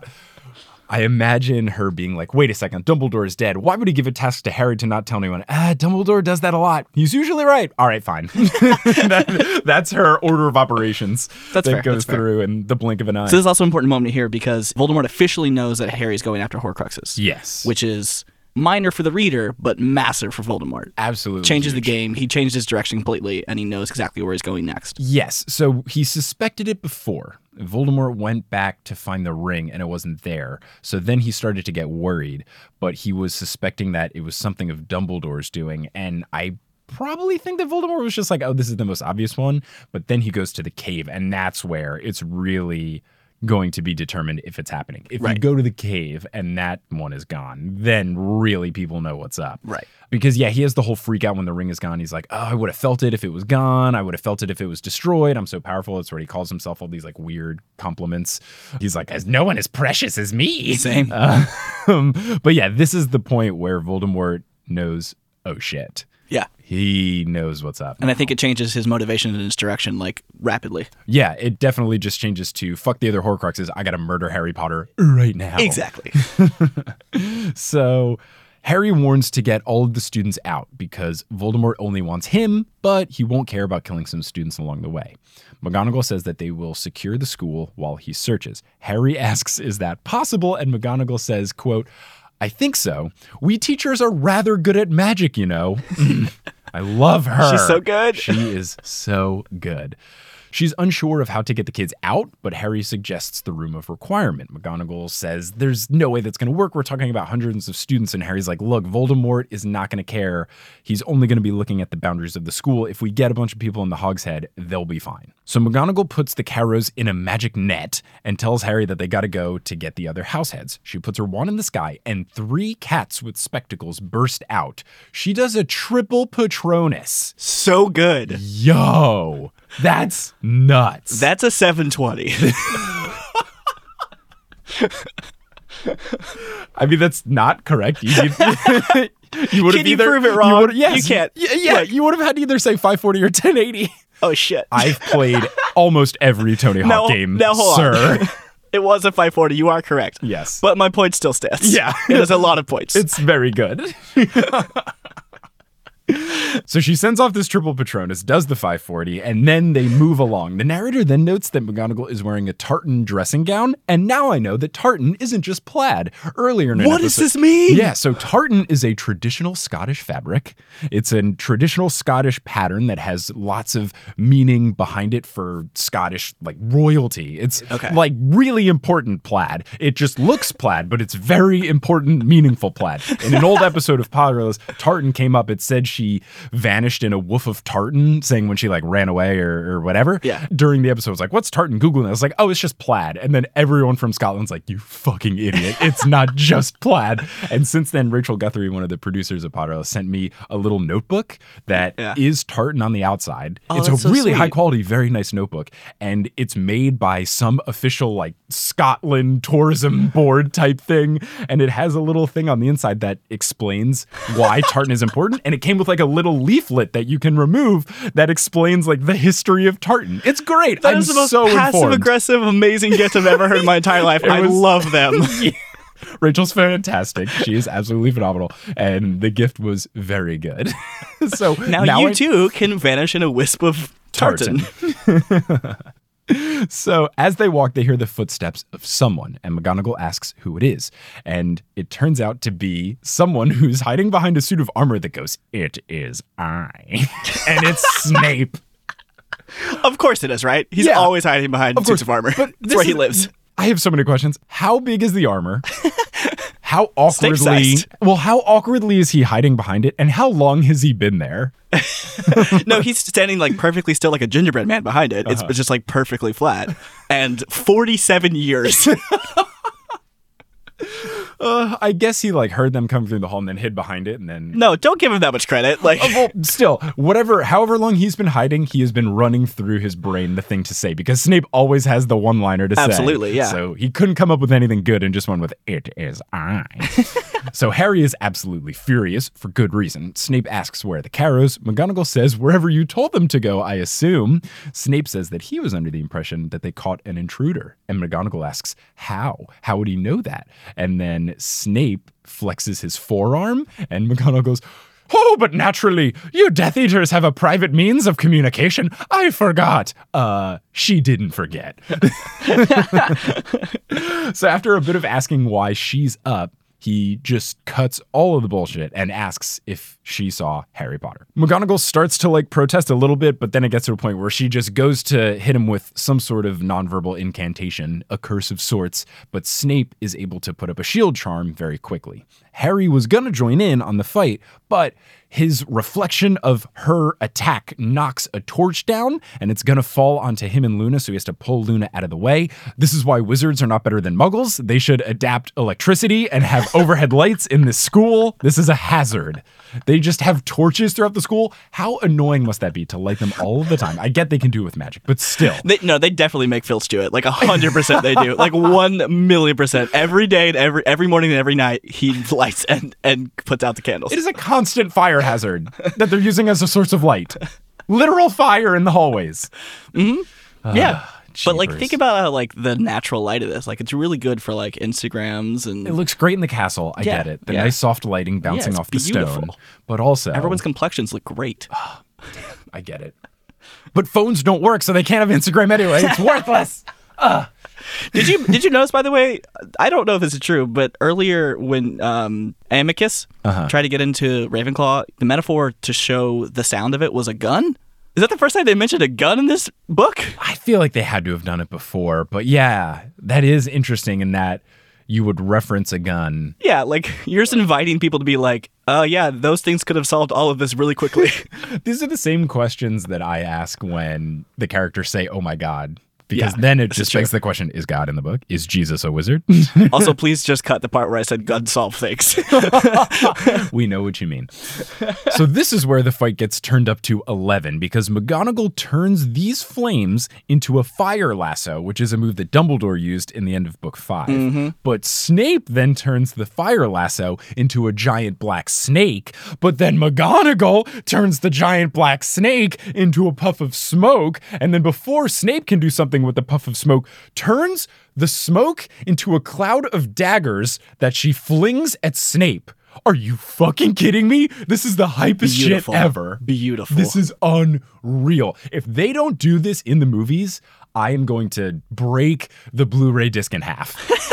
Speaker 5: I imagine her being like, wait a second, Dumbledore is dead. Why would he give a task to Harry to not tell anyone? Ah, Dumbledore does that a lot. He's usually right. All right, fine. that, that's her order of operations
Speaker 2: That's
Speaker 5: that
Speaker 2: fair,
Speaker 5: goes
Speaker 2: that's fair.
Speaker 5: through in the blink of an eye.
Speaker 2: So this is also an important moment here because Voldemort officially knows that Harry's going after Horcruxes.
Speaker 5: Yes.
Speaker 2: Which is minor for the reader, but massive for Voldemort.
Speaker 5: Absolutely.
Speaker 2: Changes
Speaker 5: huge.
Speaker 2: the game. He changed his direction completely, and he knows exactly where he's going next.
Speaker 5: Yes. So he suspected it before. Voldemort went back to find the ring and it wasn't there. So then he started to get worried, but he was suspecting that it was something of Dumbledore's doing. And I probably think that Voldemort was just like, oh, this is the most obvious one. But then he goes to the cave, and that's where it's really going to be determined if it's happening. If
Speaker 2: Right.
Speaker 5: you go to the cave and that one is gone, then really people know what's up.
Speaker 2: Right.
Speaker 5: Because, yeah, he has the whole freak out when the ring is gone. He's like, oh, I would have felt it if it was gone. I would have felt it if it was destroyed. I'm so powerful. That's where he calls himself all these, like, weird compliments. He's like, as no one as precious as me.
Speaker 2: Same.
Speaker 5: Um, but, yeah, this is the point where Voldemort knows, oh, shit.
Speaker 2: Yeah.
Speaker 5: He knows what's up.
Speaker 2: And I think it changes his motivation and his direction, like, rapidly.
Speaker 5: Yeah, it definitely just changes to, fuck the other Horcruxes. I got to murder Harry Potter right now.
Speaker 2: Exactly.
Speaker 5: So Harry warns to get all of the students out because Voldemort only wants him, but he won't care about killing some students along the way. McGonagall says that they will secure the school while he searches. Harry asks, is that possible? And McGonagall says, quote, I think so. We teachers are rather good at magic, you know. I love her.
Speaker 2: She's so good.
Speaker 5: She is so good. She's unsure of how to get the kids out, but Harry suggests the room of requirement. McGonagall says there's no way that's going to work. We're talking about hundreds of students. And Harry's like, look, Voldemort is not going to care. He's only going to be looking at the boundaries of the school. If we get a bunch of people in the Hogshead, they'll be fine. So McGonagall puts the Carrows in a magic net and tells Harry that they got to go to get the other househeads. She puts her wand in the sky and three cats with spectacles burst out. She does a triple Patronus.
Speaker 2: So good.
Speaker 5: Yo, that's nuts.
Speaker 2: That's a seven twenty.
Speaker 5: I mean, that's not correct. You, you, you would have
Speaker 2: Can you
Speaker 5: either,
Speaker 2: prove it wrong?
Speaker 5: would've- yes,
Speaker 2: You can't.
Speaker 5: Yeah, yeah
Speaker 2: Like-
Speaker 5: you would have had to either say five forty or ten eighty.
Speaker 2: Oh, shit.
Speaker 5: I've played almost every Tony Hawk
Speaker 2: Now-
Speaker 5: game,
Speaker 2: now hold
Speaker 5: sir.
Speaker 2: on. It was a five forty. You are correct.
Speaker 5: Yes.
Speaker 2: But my point still stands.
Speaker 5: Yeah.
Speaker 2: It is a lot of points.
Speaker 5: It's very good. So she sends off this triple Patronus, does the five forty, and then they move along. The narrator then notes that McGonagall is wearing a tartan dressing gown, and now I know that tartan isn't just plaid. Earlier in an
Speaker 2: What does
Speaker 5: episode-
Speaker 2: this mean?
Speaker 5: Yeah, so tartan is a traditional Scottish fabric. It's a traditional Scottish pattern that has lots of meaning behind it for Scottish, like, royalty. It's
Speaker 2: Okay.
Speaker 5: like really important plaid. It just looks plaid, but it's very important, meaningful plaid. In an old episode of Potterless, tartan came up. It said she vanished in a woof of tartan, saying when she like ran away or, or whatever.
Speaker 2: Yeah.
Speaker 5: During the episode, I was like, what's tartan? Googling it. I was like, oh, it's just plaid. And then everyone from Scotland's like, you fucking idiot. It's not just plaid. And since then, Rachel Guthrie, one of the producers of Potterless, sent me a little notebook that
Speaker 2: Yeah.
Speaker 5: is tartan on the outside.
Speaker 2: Oh,
Speaker 5: it's a
Speaker 2: that's so
Speaker 5: really
Speaker 2: sweet.
Speaker 5: high quality, very nice notebook. And it's made by some official like Scotland tourism board type thing. And it has a little thing on the inside that explains why tartan is important. And it came with like a little leaflet that you can remove that explains like the history of tartan. It's great.
Speaker 2: That
Speaker 5: I'm
Speaker 2: is the most
Speaker 5: so
Speaker 2: passive
Speaker 5: informed.
Speaker 2: aggressive, amazing gift I've ever heard in my entire life. I
Speaker 5: was-
Speaker 2: love them.
Speaker 5: Rachel's fantastic. She is absolutely phenomenal. And the gift was very good. so
Speaker 2: Now, you
Speaker 5: I-
Speaker 2: too can vanish in a wisp of tartan.
Speaker 5: So as they walk, they hear the footsteps of someone, and McGonagall asks who it is. And it turns out to be someone who's hiding behind a suit of armor that goes, "It is I." And it's Snape.
Speaker 2: Of course it is, right? He's
Speaker 5: Yeah.
Speaker 2: always hiding behind suits of armor.
Speaker 5: But
Speaker 2: That's
Speaker 5: this
Speaker 2: where he
Speaker 5: is-
Speaker 2: lives.
Speaker 5: I have so many questions. How big is the armor? How awkwardly
Speaker 2: Snape-sized.
Speaker 5: well, how awkwardly is he hiding behind it? And how long has he been there?
Speaker 2: No, he's standing like perfectly still like a gingerbread man behind it. It's
Speaker 5: Uh-huh.
Speaker 2: just like perfectly flat. And forty-seven years.
Speaker 5: Uh, I guess he like heard them come through the hall and then hid behind it and then
Speaker 2: No, don't give him that much credit. Like,
Speaker 5: Uh, well, still, whatever, however long he's been hiding, he has been running through his brain the thing to say because Snape always has the one-liner to say.
Speaker 2: Absolutely, yeah.
Speaker 5: So he couldn't come up with anything good and just went with "It is I." So Harry is absolutely furious for good reason. Snape asks where are the Carrows. McGonagall says wherever you told them to go, I assume. Snape says that he was under the impression that they caught an intruder. And McGonagall asks, how? How would he know that? And then Snape flexes his forearm and McGonagall goes, oh, but naturally, you Death Eaters have a private means of communication. I forgot. Uh, she didn't forget. So after a bit of asking why she's up, he just cuts all of the bullshit and asks if she saw Harry Potter. McGonagall starts to like protest a little bit, but then it gets to a point where she just goes to hit him with some sort of nonverbal incantation, a curse of sorts, but Snape is able to put up a shield charm very quickly. Harry was gonna join in on the fight, but his reflection of her attack knocks a torch down and it's gonna fall onto him and Luna, so he has to pull Luna out of the way. This is why wizards are not better than muggles. They should adapt electricity and have overhead lights in this school. This is a hazard. They just have torches throughout the school. How annoying must that be to light them all of the time? I get they can do it with magic, but still.
Speaker 2: they, no, they definitely make Filch do it. Like a hundred percent, they do. Like one million percent every day and every every morning and every night. He lights and and puts out the candles.
Speaker 5: It is a constant fire hazard that they're using as a source of light. Literal fire in the hallways.
Speaker 2: Yeah. But like
Speaker 5: jeepers.
Speaker 2: think about how like the natural light of this. Like it's really good for like Instagrams and
Speaker 5: It looks great in the castle. I
Speaker 2: Yeah,
Speaker 5: get it. The
Speaker 2: yeah.
Speaker 5: nice soft lighting bouncing
Speaker 2: it's
Speaker 5: off the stone.
Speaker 2: beautiful.
Speaker 5: But also,
Speaker 2: everyone's complexions look great.
Speaker 5: I get it. But phones don't work, so they can't have Instagram anyway. It's worthless.
Speaker 2: Did you did you notice, by the way? I don't know if this is true, but earlier when um, Amicus
Speaker 5: Uh-huh.
Speaker 2: tried to get into Ravenclaw, the metaphor to show the sound of it was a gun. Is that the first time they mentioned a gun in this book?
Speaker 5: I feel like they had to have done it before, but yeah, that is interesting in that you would reference a gun.
Speaker 2: Yeah, like you're just inviting people to be like, "Oh yeah, those things could have solved all of this really quickly."
Speaker 5: These are the same questions that I ask when the characters say, "Oh my God." Because
Speaker 2: Yeah,
Speaker 5: then it
Speaker 2: this
Speaker 5: just
Speaker 2: is true.
Speaker 5: begs the question, is God in the book? Is Jesus a wizard?
Speaker 2: Also, please just cut the part where I said gun solve things.
Speaker 5: We know what you mean. So this is where the fight gets turned up to eleven because McGonagall turns these flames into a fire lasso, which is a move that Dumbledore used in the end of book five. But Snape then turns the fire lasso into a giant black snake. But then McGonagall turns the giant black snake into a puff of smoke. And then before Snape can do something with the puff of smoke, turns the smoke into a cloud of daggers that she flings at Snape. Are you fucking kidding me? This is the hypest
Speaker 2: Beautiful.
Speaker 5: shit ever.
Speaker 2: Beautiful.
Speaker 5: This is unreal. If they don't do this in the movies, I am going to break the Blu-ray disc in half.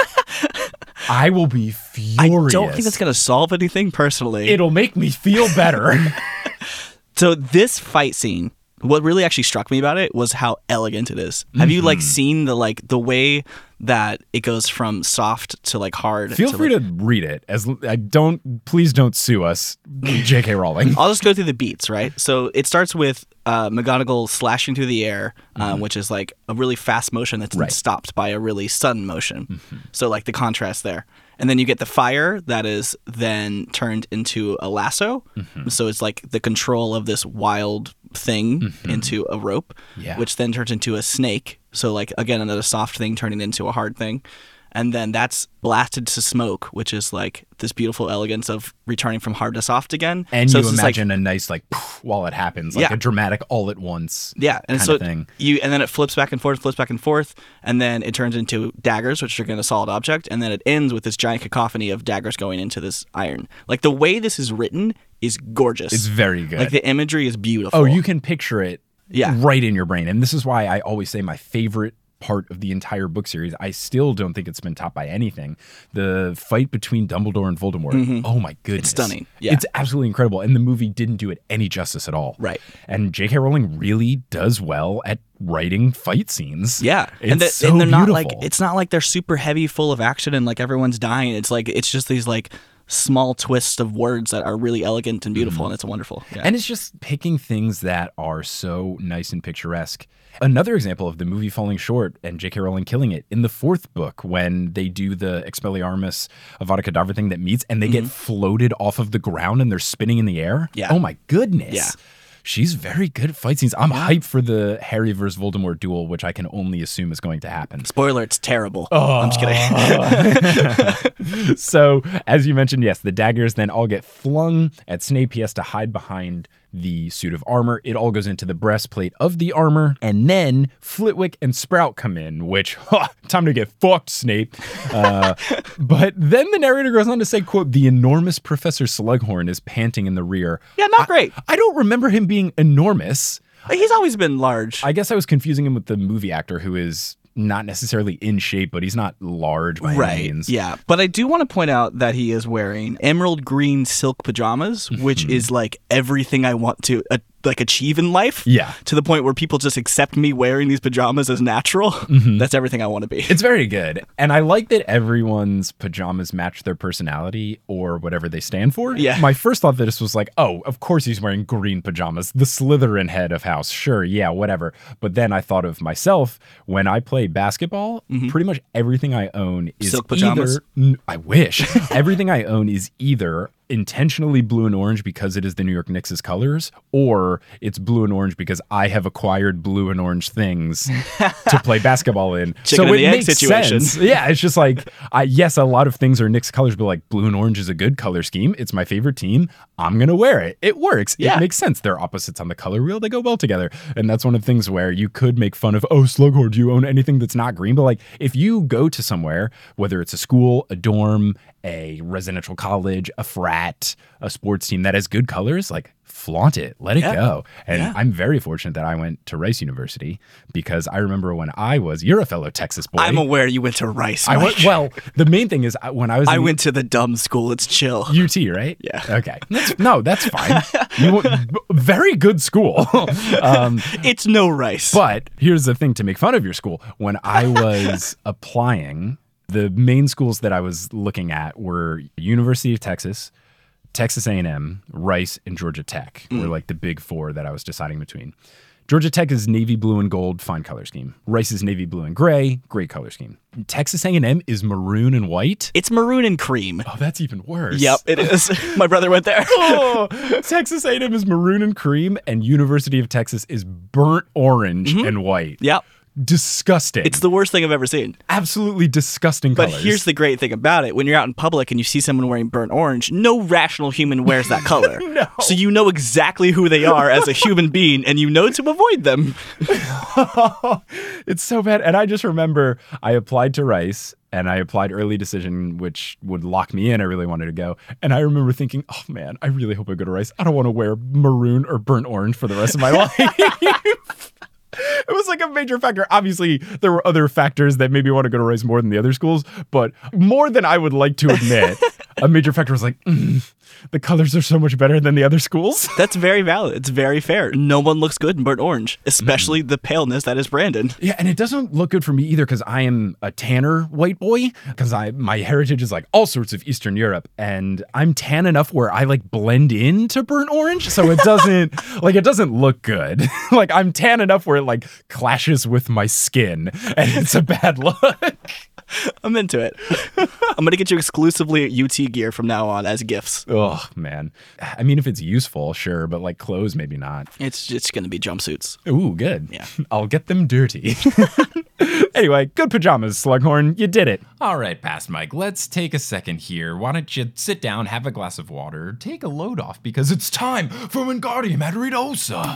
Speaker 5: I will be furious.
Speaker 2: I don't think that's gonna solve anything personally.
Speaker 5: It'll make me feel better.
Speaker 2: So this fight scene what really actually struck me about it was how elegant it is. Have you like seen the like the way that it goes from soft to like hard?
Speaker 5: Feel
Speaker 2: to,
Speaker 5: free
Speaker 2: like,
Speaker 5: to read it. As I don't, please don't sue us, J K. Rowling.
Speaker 2: I'll just go through the beats, right? So it starts with uh, McGonagall slashing through the air, um, which is like a really fast motion that's
Speaker 5: Right.
Speaker 2: stopped by a really sudden motion. So like the contrast there. And then you get the fire that is then turned into a lasso. So it's like the control of this wild thing into a rope,
Speaker 5: Yeah.
Speaker 2: which then turns into a snake. So like again, another soft thing turning into a hard thing. And then that's blasted to smoke, which is like this beautiful elegance of returning from hard to soft again.
Speaker 5: And
Speaker 2: so
Speaker 5: you
Speaker 2: it's just, like,
Speaker 5: imagine a nice like poof while it happens, like
Speaker 2: Yeah.
Speaker 5: a dramatic all at once.
Speaker 2: Yeah, and
Speaker 5: kind
Speaker 2: so
Speaker 5: of thing.
Speaker 2: you and then it flips back and forth, flips back and forth, and then it turns into daggers, which are going to solid object, and then it ends with this giant cacophony of daggers going into this iron. Like the way this is written is gorgeous.
Speaker 5: It's very good.
Speaker 2: Like the imagery is beautiful.
Speaker 5: Oh, you can picture it
Speaker 2: Yeah.
Speaker 5: right in your brain. And this is why I always say my favorite part of the entire book series, I still don't think it's been topped by anything. The fight between Dumbledore and Voldemort. Oh my goodness.
Speaker 2: It's stunning. Yeah.
Speaker 5: It's absolutely incredible. And the movie didn't do it any justice at all.
Speaker 2: Right.
Speaker 5: And J K. Rowling really does well at writing fight scenes.
Speaker 2: Yeah,
Speaker 5: It's
Speaker 2: and, the,
Speaker 5: so
Speaker 2: and they're not
Speaker 5: beautiful.
Speaker 2: like it's not like they're super heavy, full of action, and like everyone's dying. It's like it's just these like small twists of words that are really elegant and beautiful, and it's wonderful. Yeah.
Speaker 5: And it's just picking things that are so nice and picturesque. Another example of the movie falling short and J K. Rowling killing it in the fourth book when they do the Expelliarmus Avada Kedavra thing that meets and they get floated off of the ground and they're spinning in the air.
Speaker 2: Yeah.
Speaker 5: Oh my goodness.
Speaker 2: Yeah.
Speaker 5: She's very good at fight scenes. I'm hyped for the Harry versus Voldemort duel, which I can only assume is going to happen.
Speaker 2: Spoiler: it's terrible. I'm just kidding.
Speaker 5: So, as you mentioned, yes, the daggers then all get flung at Snape. He has to hide behind the suit of armor. It all goes into the breastplate of the armor. And then Flitwick and Sprout come in, which, huh, time to get fucked, Snape. Uh, but then the narrator goes on to say, quote, the enormous Professor Slughorn is panting in the rear.
Speaker 2: Yeah, not great.
Speaker 5: I don't remember him being enormous.
Speaker 2: He's always been large.
Speaker 5: I guess I was confusing him with the movie actor who is not necessarily in shape, but he's not large by
Speaker 2: Right.
Speaker 5: any means.
Speaker 2: Yeah. But I do want to point out that he is wearing emerald green silk pajamas, which is like everything I want to uh, like achieve in life.
Speaker 5: Yeah.
Speaker 2: To the point where people just accept me wearing these pajamas as natural. That's everything I want to be.
Speaker 5: It's very good. And I like that everyone's pajamas match their personality or whatever they stand for.
Speaker 2: Yeah.
Speaker 5: My first thought that this was like, oh, of course he's wearing green pajamas. The Slytherin head of house. Sure, yeah, whatever. But then I thought of myself when I play basketball, pretty much everything I own is
Speaker 2: Silk pajamas?
Speaker 5: either n- I wish. Everything I own is either intentionally blue and orange because it is the New York Knicks' colors, or it's blue and orange because I have acquired blue and orange things to play basketball in.
Speaker 2: Chicken
Speaker 5: so
Speaker 2: and
Speaker 5: it
Speaker 2: the egg
Speaker 5: makes
Speaker 2: situation.
Speaker 5: sense. Yeah, it's just like, I, yes, a lot of things are Knicks colors, but like blue and orange is a good color scheme. It's my favorite team. I'm going to wear it. It works.
Speaker 2: Yeah.
Speaker 5: It makes sense. They're opposites on the color wheel. They go well together. And that's one of the things where you could make fun of, oh, Slughorn, do you own anything that's not green? But like, if you go to somewhere, whether it's a school, a dorm, a residential college, a frat, a sports team that has good colors, like flaunt it, let it
Speaker 2: Yeah.
Speaker 5: go. And
Speaker 2: Yeah.
Speaker 5: I'm very fortunate that I went to Rice University because I remember when I was, you're a fellow Texas boy.
Speaker 2: I'm aware you went to Rice.
Speaker 5: I
Speaker 2: Mike.
Speaker 5: went, well, the main thing is I- when I was
Speaker 2: I
Speaker 5: in
Speaker 2: went to the dumb school. It's chill.
Speaker 5: U T, right?
Speaker 2: Yeah.
Speaker 5: Okay. That's, no, that's fine. You went, b- very good school. um,
Speaker 2: It's no Rice.
Speaker 5: but here's the thing to make fun of your school. When I was applying, the main schools that I was looking at were University of Texas, Texas A and M, Rice, and Georgia Tech were like the big four that I was deciding between. Georgia Tech is navy blue and gold, fine color scheme. Rice is navy blue and gray, great color scheme. Texas A and M is maroon and white.
Speaker 2: It's maroon and cream.
Speaker 5: Oh, that's even worse.
Speaker 2: Yep, it is. My brother went there.
Speaker 5: Oh, Texas A and M is maroon and cream, and University of Texas is burnt orange and white.
Speaker 2: Yep.
Speaker 5: Disgusting.
Speaker 2: It's the worst thing I've ever seen.
Speaker 5: absolutely disgusting
Speaker 2: But
Speaker 5: colors.
Speaker 2: here's the great thing about it. When you're out in public and you see someone wearing burnt orange, no rational human wears that color.
Speaker 5: No.
Speaker 2: So you know exactly who they are as a human being and you know to avoid them.
Speaker 5: It's so bad. And I just remember I applied to Rice and I applied early decision, which would lock me in. I really wanted to go. And I remember thinking, oh man, I really hope I go to Rice. I don't want to wear maroon or burnt orange for the rest of my life. It was like a major factor. Obviously, there were other factors that made me want to go to Rice more than the other schools, but more than I would like to admit, a major factor was like, mm, the colors are so much better than the other schools.
Speaker 2: That's very valid. It's very fair. No one looks good in burnt orange, especially mm. the paleness that is Brandon.
Speaker 5: Yeah, and it doesn't look good for me either because I am a tanner white boy because I my heritage is like all sorts of Eastern Europe, and I'm tan enough where I like blend into burnt orange, so it doesn't like it doesn't look good. Like I'm tan enough where it like clashes with my skin, and it's a bad look.
Speaker 2: I'm into it. I'm gonna get you exclusively U T gear from now on as gifts.
Speaker 5: Oh man, I mean if it's useful, sure, but like clothes, maybe not.
Speaker 2: It's just gonna be jumpsuits.
Speaker 5: Ooh, good.
Speaker 2: Yeah,
Speaker 5: I'll get them dirty. Anyway, good pajamas, Slughorn. You did it.
Speaker 1: All right, Past Mike, let's take a second here. Why don't you sit down, have a glass of water, take a load off, because it's time for Wingardium Adridosa.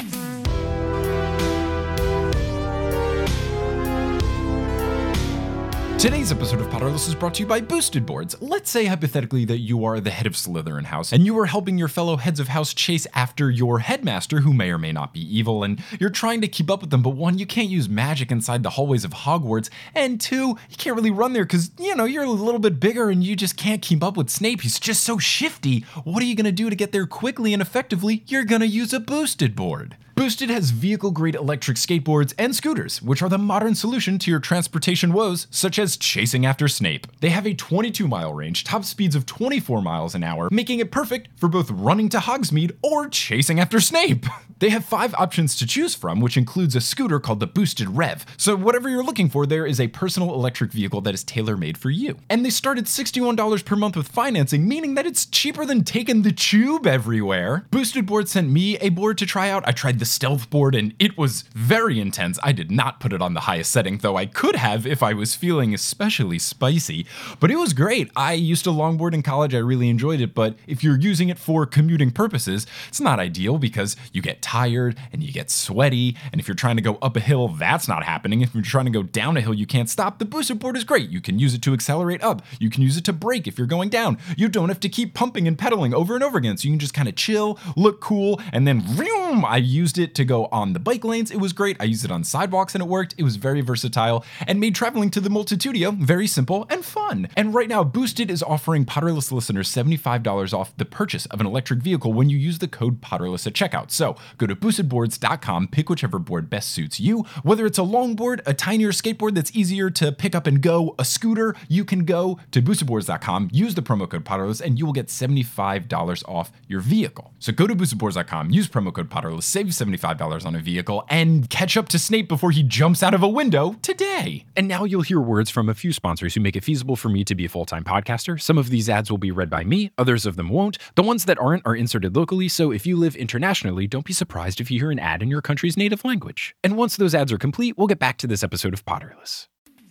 Speaker 1: Today's episode of Potterless is brought to you by Boosted Boards. Let's say hypothetically that you are the head of Slytherin House and you are helping your fellow heads of house chase after your headmaster who may or may not be evil, and you're trying to keep up with them, but one, you can't use magic inside the hallways of Hogwarts, and two, you can't really run there because, you know, you're a little bit bigger and you just can't keep up with Snape. He's just so shifty. What are you going to do to get there quickly and effectively? You're going to use a Boosted Board. Boosted has vehicle-grade electric skateboards and scooters, which are the modern solution to your transportation woes, such as chasing after Snape. They have a twenty-two mile range, top speeds of twenty-four miles an hour, making it perfect for both running to Hogsmeade or chasing after Snape. They have five options to choose from, which includes a scooter called the Boosted Rev. So whatever you're looking for, there is a personal electric vehicle that is tailor-made for you. And they start at sixty-one dollars per month with financing, meaning that it's cheaper than taking the tube everywhere. Boosted Board sent me a board to try out. I tried the Stealth board and it was very intense. I did not put it on the highest setting, though I could have if I was feeling especially spicy, but it was great. I used to longboard in college. I really enjoyed it, but if you're using it for commuting purposes, it's not ideal because you get tired and you get sweaty, and if you're trying to go up a hill, that's not happening. If you're trying to go down a hill, you can't stop. The Boosted Board is great. You can use it to accelerate up. You can use it to brake if you're going down. You don't have to keep pumping and pedaling over and over again, so you can just kind of chill, look cool, and then vroom, I used it to go on the bike lanes. It was great. I used it on sidewalks and it worked. It was very versatile and made traveling to the Multitudio very simple and fun. And right now, Boosted is offering Potterless listeners seventy-five dollars off the purchase of an electric vehicle when you use the code Potterless at checkout. So go to boosted boards dot com, pick whichever board best suits you. Whether it's a longboard, a tinier skateboard that's easier to pick up and go, a scooter, you can go to boosted boards dot com, use the promo code Potterless, and you will get seventy-five dollars off your vehicle. So go to boosted boards dot com, use promo code Potterless, save seventy-five dollars on a vehicle, and catch up to Snape before he jumps out of a window today.
Speaker 5: And now you'll hear words from a few sponsors who make it feasible for me to be a full-time podcaster. Some of these ads will be read by me, others of them won't. The ones that aren't are inserted locally, so if you live internationally, don't be surprised if you hear an ad in your country's native language. And once those ads are complete, we'll get back to this episode of Potterless.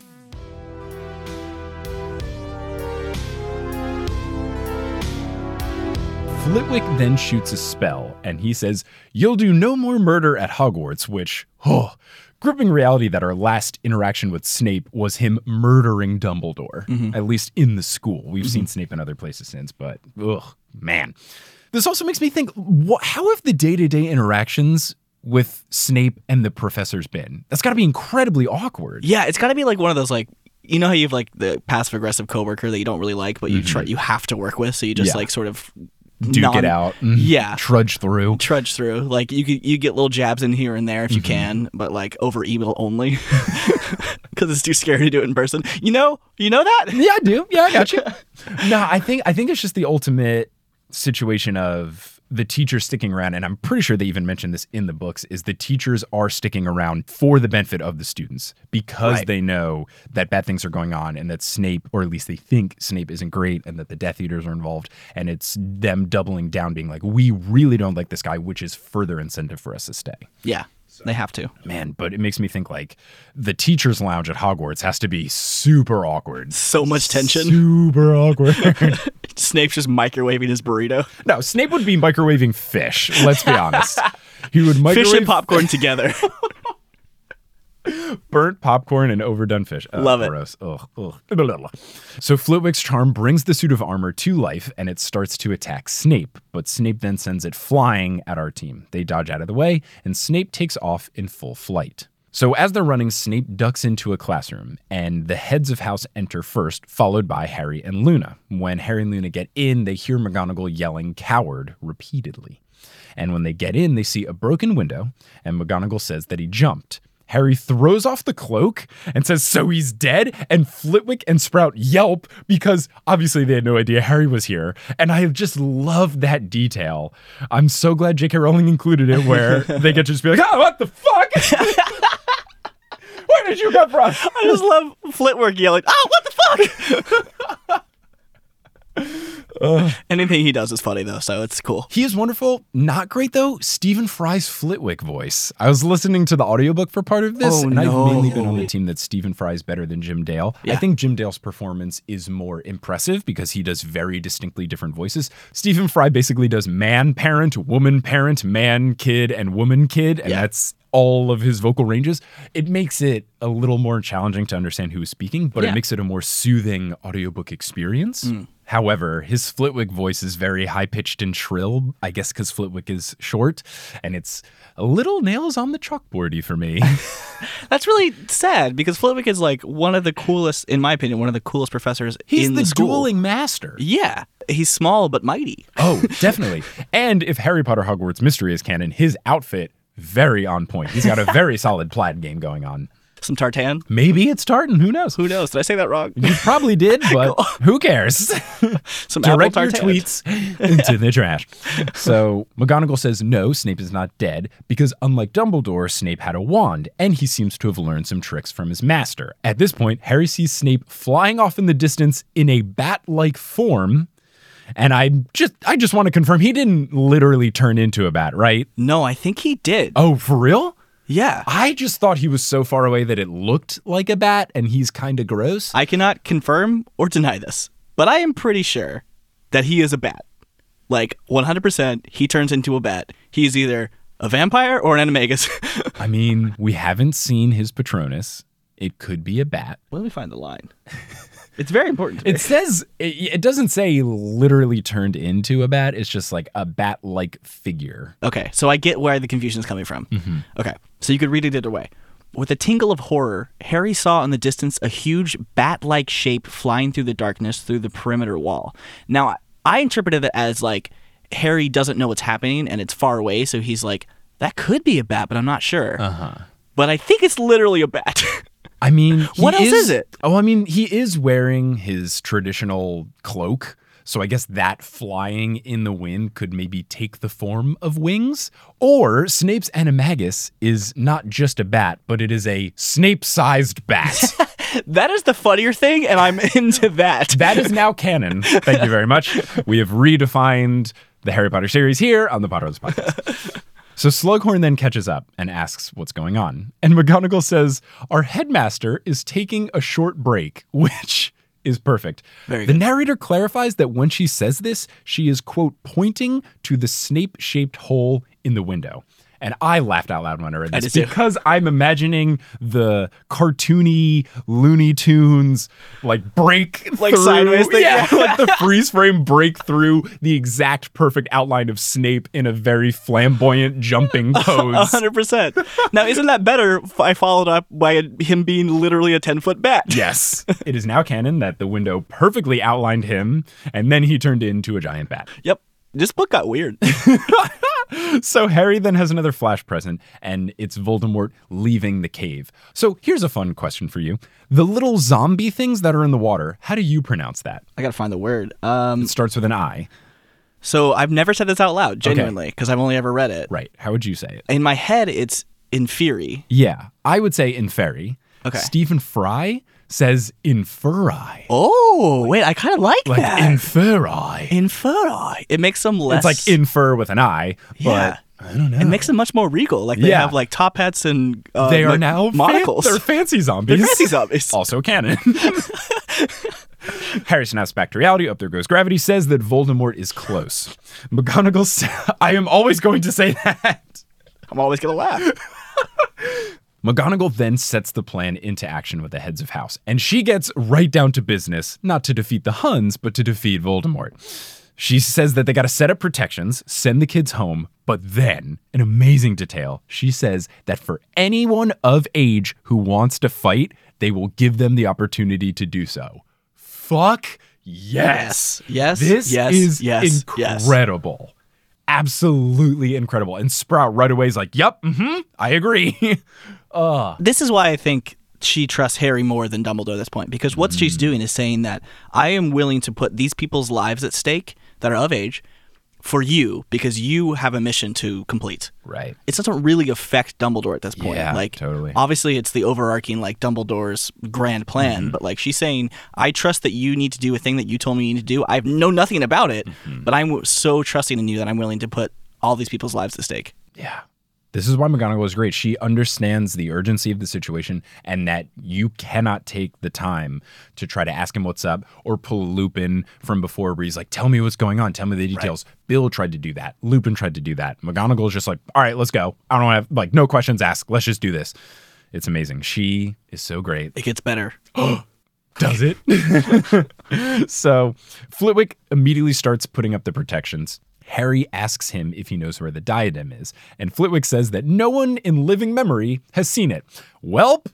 Speaker 5: Flitwick then shoots a spell, and he says, "You'll do no more murder at Hogwarts," which, oh, gripping reality that our last interaction with Snape was him murdering Dumbledore, mm-hmm. at least in the school. We've mm-hmm. seen Snape in other places since, but, ugh, man. This also makes me think, wh- how have the day-to-day interactions with Snape and the professors been? That's got to be incredibly awkward.
Speaker 2: Yeah, it's got to be like one of those, like, you know how you have, like, the passive-aggressive coworker that you don't really like, but you mm-hmm. try, you have to work with, so you just, yeah. like, sort of...
Speaker 5: Duke non- it out. Mm,
Speaker 2: yeah.
Speaker 5: Trudge through.
Speaker 2: Trudge through. Like, you could, you get little jabs in here and there if you mm-hmm. can, but, like, over email only. Because it's too scary to do it in person. You know? You know that?
Speaker 5: Yeah, I do. Yeah, I got you. No, I think I think it's just the ultimate situation of the teachers sticking around, and I'm pretty sure they even mentioned this in the books, is the teachers are sticking around for the benefit of the students because right. they know that bad things are going on and that Snape, or at least they think Snape isn't great and that the Death Eaters are involved, and it's them doubling down being like, we really don't like this guy, which is further incentive for us to stay.
Speaker 2: Yeah. They have to.
Speaker 5: Man, but it makes me think like the teacher's lounge at Hogwarts has to be super awkward.
Speaker 2: So much tension.
Speaker 5: Super awkward.
Speaker 2: Snape's just microwaving his burrito.
Speaker 5: No, Snape would be microwaving fish, let's be honest. He would microwave...
Speaker 2: Fish and popcorn together.
Speaker 5: Burnt popcorn and overdone fish. Oh,
Speaker 2: Love
Speaker 5: gross. it. Ugh, ugh. So Flitwick's charm brings the suit of armor to life, and it starts to attack Snape. But Snape then sends it flying at our team. They dodge out of the way, and Snape takes off in full flight. So as they're running, Snape ducks into a classroom, and the heads of house enter first, followed by Harry and Luna. When Harry and Luna get in, they hear McGonagall yelling "coward" repeatedly. And when they get in, they see a broken window, and McGonagall says that he jumped. Harry throws off the cloak and says, "So he's dead?" And Flitwick and Sprout yelp because obviously they had no idea Harry was here. And I just love that detail. I'm so glad J K Rowling included it where they get to just be like, "Oh, what the fuck?" Where did you come from?
Speaker 2: I just love Flitwick yelling, "Oh, what the fuck!" uh, Anything he does is funny, though, so it's cool.
Speaker 5: He is wonderful. Not great, though. Stephen Fry's Flitwick voice. I was listening to the audiobook for part of this,
Speaker 2: oh,
Speaker 5: and
Speaker 2: no.
Speaker 5: I've mainly been on the team that Stephen Fry is better than Jim Dale.
Speaker 2: Yeah.
Speaker 5: I think Jim Dale's performance is more impressive because he does very distinctly different voices. Stephen Fry basically does man parent, woman parent, man kid, and woman kid, and
Speaker 2: yeah.
Speaker 5: that's all of his vocal ranges. It makes it a little more challenging to understand who is speaking, but
Speaker 2: yeah.
Speaker 5: it makes it a more soothing audiobook experience. Mm. However, his Flitwick voice is very high-pitched and shrill, I guess because Flitwick is short, and it's a little nails on the chalkboardy for me.
Speaker 2: That's really sad, because Flitwick is like one of the coolest, in my opinion, one of the coolest professors
Speaker 5: He's
Speaker 2: in
Speaker 5: the,
Speaker 2: the school.
Speaker 5: dueling master.
Speaker 2: Yeah. He's small but mighty.
Speaker 5: Oh, definitely. And if Harry Potter Hogwarts Mystery is canon, his outfit, very on point. He's got a very solid plaid game going on.
Speaker 2: Some tartan?
Speaker 5: Maybe it's tartan. Who knows?
Speaker 2: Who knows? Did I say that wrong?
Speaker 5: You probably did, but cool. Who cares?
Speaker 2: Some
Speaker 5: Direct
Speaker 2: apple
Speaker 5: your
Speaker 2: tartan.
Speaker 5: tweets into the trash. So McGonagall says no, Snape is not dead, because unlike Dumbledore, Snape had a wand, and he seems to have learned some tricks from his master. At this point, Harry sees Snape flying off in the distance in a bat-like form. And I just I just want to confirm he didn't literally turn into a bat, right?
Speaker 2: No, I think he did.
Speaker 5: Oh, for real?
Speaker 2: Yeah.
Speaker 5: I just thought he was so far away that it looked like a bat, and he's kind of gross.
Speaker 2: I cannot confirm or deny this, but I am pretty sure that he is a bat. Like, one hundred percent, he turns into a bat. He's either a vampire or an animagus.
Speaker 5: I mean, we haven't seen his Patronus. It could be a bat.
Speaker 2: Let me find the line. It's very important to me.
Speaker 5: It says, it, it doesn't say literally turned into a bat. It's just like a bat-like figure.
Speaker 2: Okay, so I get where the confusion is coming from.
Speaker 5: Mm-hmm.
Speaker 2: Okay, so you could read it either way. With a tingle of horror, Harry saw in the distance a huge bat-like shape flying through the darkness through the perimeter wall. Now, I interpreted it as like Harry doesn't know what's happening and it's far away, so he's like, that could be a bat, but I'm not sure.
Speaker 5: Uh-huh.
Speaker 2: But I think it's literally a bat.
Speaker 5: I mean,
Speaker 2: what else
Speaker 5: is,
Speaker 2: is it?
Speaker 5: Oh, I mean, he is wearing his traditional cloak. So I guess that flying in the wind could maybe take the form of wings. Or Snape's animagus is not just a bat, but it is a Snape-sized bat.
Speaker 2: That is the funnier thing, and I'm into that.
Speaker 5: That is now canon. Thank you very much. We have redefined the Harry Potter series here on the Potterless Podcast. So Slughorn then catches up and asks what's going on. And McGonagall says, our headmaster is taking a short break, which is perfect.
Speaker 2: Very
Speaker 5: the
Speaker 2: good.
Speaker 5: narrator clarifies that when she says this, she is, quote, pointing to the Snape-shaped hole in the window. And I laughed out loud when I read
Speaker 2: I
Speaker 5: this
Speaker 2: did too.
Speaker 5: because I'm imagining the cartoony Looney Tunes like break
Speaker 2: Like
Speaker 5: through,
Speaker 2: sideways thing?
Speaker 5: yeah, like the freeze frame break through the exact perfect outline of Snape in a very flamboyant jumping pose.
Speaker 2: one hundred percent. Now, isn't that better if I followed up by him being literally a ten-foot bat?
Speaker 5: Yes, it is now canon that the window perfectly outlined him, and then he turned into a giant bat.
Speaker 2: Yep. This book got weird.
Speaker 5: So Harry then has another flash present, and it's Voldemort leaving the cave. So here's a fun question for you. The little zombie things that are in the water, how do you pronounce that?
Speaker 2: I gotta find the word. Um,
Speaker 5: It starts with an I.
Speaker 2: so I've never said this out loud, genuinely, because I've only ever read it.
Speaker 5: Right. How would you say it?
Speaker 2: In my head, it's inferi.
Speaker 5: Yeah, I would say inferi.
Speaker 2: Okay.
Speaker 5: Stephen Fry says inferi.
Speaker 2: Oh, wait, I kind of like,
Speaker 5: Like
Speaker 2: that.
Speaker 5: inferi.
Speaker 2: Inferi. It makes them less...
Speaker 5: It's like infer with an I,
Speaker 2: Yeah.
Speaker 5: but I don't know.
Speaker 2: It makes them much more regal. Like, they
Speaker 5: Yeah.
Speaker 2: have, like, top hats and uh,
Speaker 5: They are
Speaker 2: like,
Speaker 5: now fan-
Speaker 2: monocles.
Speaker 5: they're fancy zombies.
Speaker 2: They're fancy zombies.
Speaker 5: Also canon. Harry snaps back to reality. Up there goes gravity. Says that Voldemort is close. McGonagall says, I am always going to say that.
Speaker 2: I'm always going to laugh.
Speaker 5: McGonagall then sets the plan into action with the heads of house, and she gets right down to business, not to defeat the Huns, but to defeat Voldemort. She says that they got to set up protections, send the kids home, but then, an amazing detail, she says that for anyone of age who wants to fight, they will give them the opportunity to do so. Fuck yes.
Speaker 2: Yes.
Speaker 5: This
Speaker 2: yes,
Speaker 5: is
Speaker 2: yes,
Speaker 5: incredible.
Speaker 2: Yes.
Speaker 5: Absolutely incredible. And Sprout right away is like, yep, mm-hmm, I agree. uh.
Speaker 2: This is why I think she trusts Harry more than Dumbledore at this point, because what mm. she's doing is saying that I am willing to put these people's lives at stake that are of age for you because you have a mission to complete.
Speaker 5: Right.
Speaker 2: It doesn't really affect Dumbledore at this point.
Speaker 5: Yeah,
Speaker 2: like,
Speaker 5: totally.
Speaker 2: Obviously, it's the overarching, like, Dumbledore's grand plan, mm-hmm. but, like, she's saying, I trust that you need to do a thing that you told me you need to do. I know nothing about it, mm-hmm. but I'm so trusting in you that I'm willing to put all these people's lives at stake.
Speaker 5: Yeah. This is why McGonagall is great. She understands the urgency of the situation and that you cannot take the time to try to ask him what's up or pull Lupin from before where he's like, tell me what's going on. Tell me the details. Right. Bill tried to do that. Lupin tried to do that. McGonagall is just like, all right, let's go. I don't have, like, no questions asked. Let's just do this. It's amazing. She is so great.
Speaker 2: It gets better.
Speaker 5: Does it? So Flitwick immediately starts putting up the protections. Harry asks him if he knows where the diadem is, and Flitwick says that no one in living memory has seen it. Welp.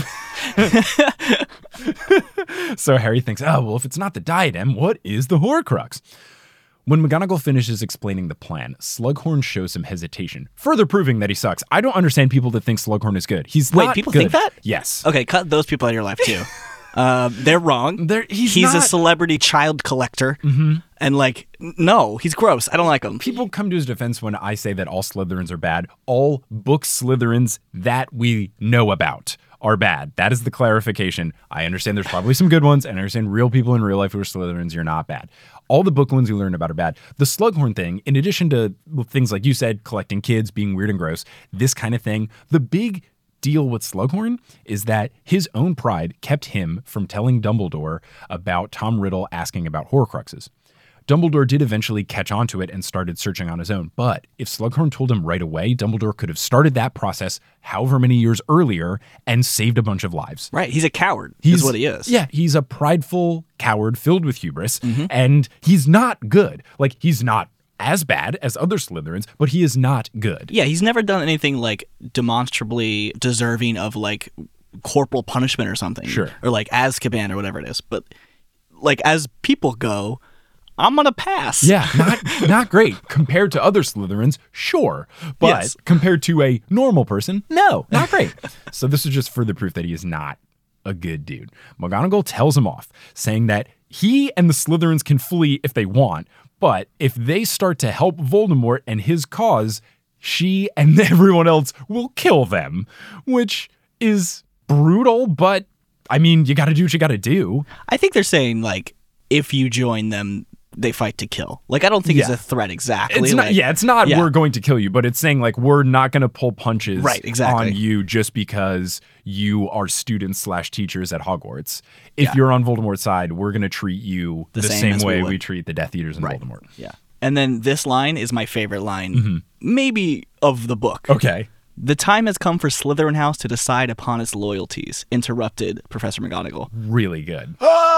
Speaker 5: So Harry thinks, oh, well, if it's not the diadem, what is the Horcrux? When McGonagall finishes explaining the plan, Slughorn shows some hesitation, further proving that he sucks. I don't understand people that think Slughorn is good. He's
Speaker 2: Wait,
Speaker 5: not
Speaker 2: people
Speaker 5: good.
Speaker 2: think that?
Speaker 5: Yes.
Speaker 2: Okay, cut those people out of your life, too. Uh, they're wrong.
Speaker 5: They're, he's
Speaker 2: he's
Speaker 5: not...
Speaker 2: a celebrity child collector.
Speaker 5: Mm-hmm.
Speaker 2: And, like, no, he's gross. I don't like him.
Speaker 5: People come to his defense when I say that all Slytherins are bad. All book Slytherins that we know about are bad. That is the clarification. I understand there's probably some good ones, and I understand real people in real life who are Slytherins, you're not bad. All the book ones you learn about are bad. The Slughorn thing, in addition to things like you said, collecting kids, being weird and gross, this kind of thing, the big deal with Slughorn is that his own pride kept him from telling Dumbledore about Tom Riddle asking about Horcruxes. Dumbledore did eventually catch on to it and started searching on his own, but if Slughorn told him right away, Dumbledore could have started that process however many years earlier and saved a bunch of lives.
Speaker 2: Right, he's a coward,
Speaker 5: he's,
Speaker 2: is what he is.
Speaker 5: Yeah, he's a prideful coward filled with hubris,
Speaker 2: mm-hmm.
Speaker 5: and he's not good. Like, he's not as bad as other Slytherins, but he is not good.
Speaker 2: Yeah, he's never done anything like demonstrably deserving of like corporal punishment or something.
Speaker 5: Sure.
Speaker 2: Or like Azkaban or whatever it is. But like as people go, I'm gonna pass.
Speaker 5: Yeah, not not great compared to other Slytherins, sure, but
Speaker 2: yes.
Speaker 5: compared to a normal person, no, not great. So this is just further proof that he is not a good dude. McGonagall tells him off, saying that he and the Slytherins can flee if they want, but if they start to help Voldemort and his cause, she and everyone else will kill them, which is brutal, but I mean, you got to do what you got to do.
Speaker 2: I think they're saying like if you join them, they fight to kill. Like, I don't think
Speaker 5: yeah.
Speaker 2: it's a threat exactly.
Speaker 5: It's not,
Speaker 2: like,
Speaker 5: yeah, it's not
Speaker 2: yeah.
Speaker 5: we're going to kill you, but it's saying like we're not going to pull punches
Speaker 2: right, exactly.
Speaker 5: on you just because you are students slash teachers at Hogwarts. If
Speaker 2: yeah.
Speaker 5: you're on Voldemort's side, we're going to treat you the,
Speaker 2: the
Speaker 5: same,
Speaker 2: same
Speaker 5: way
Speaker 2: we,
Speaker 5: we treat the Death Eaters in
Speaker 2: right.
Speaker 5: Voldemort.
Speaker 2: Yeah. And then this line is my favorite line,
Speaker 5: mm-hmm.
Speaker 2: maybe of the book.
Speaker 5: Okay.
Speaker 2: The time has come for Slytherin House to decide upon its loyalties, interrupted Professor McGonagall.
Speaker 5: Really good.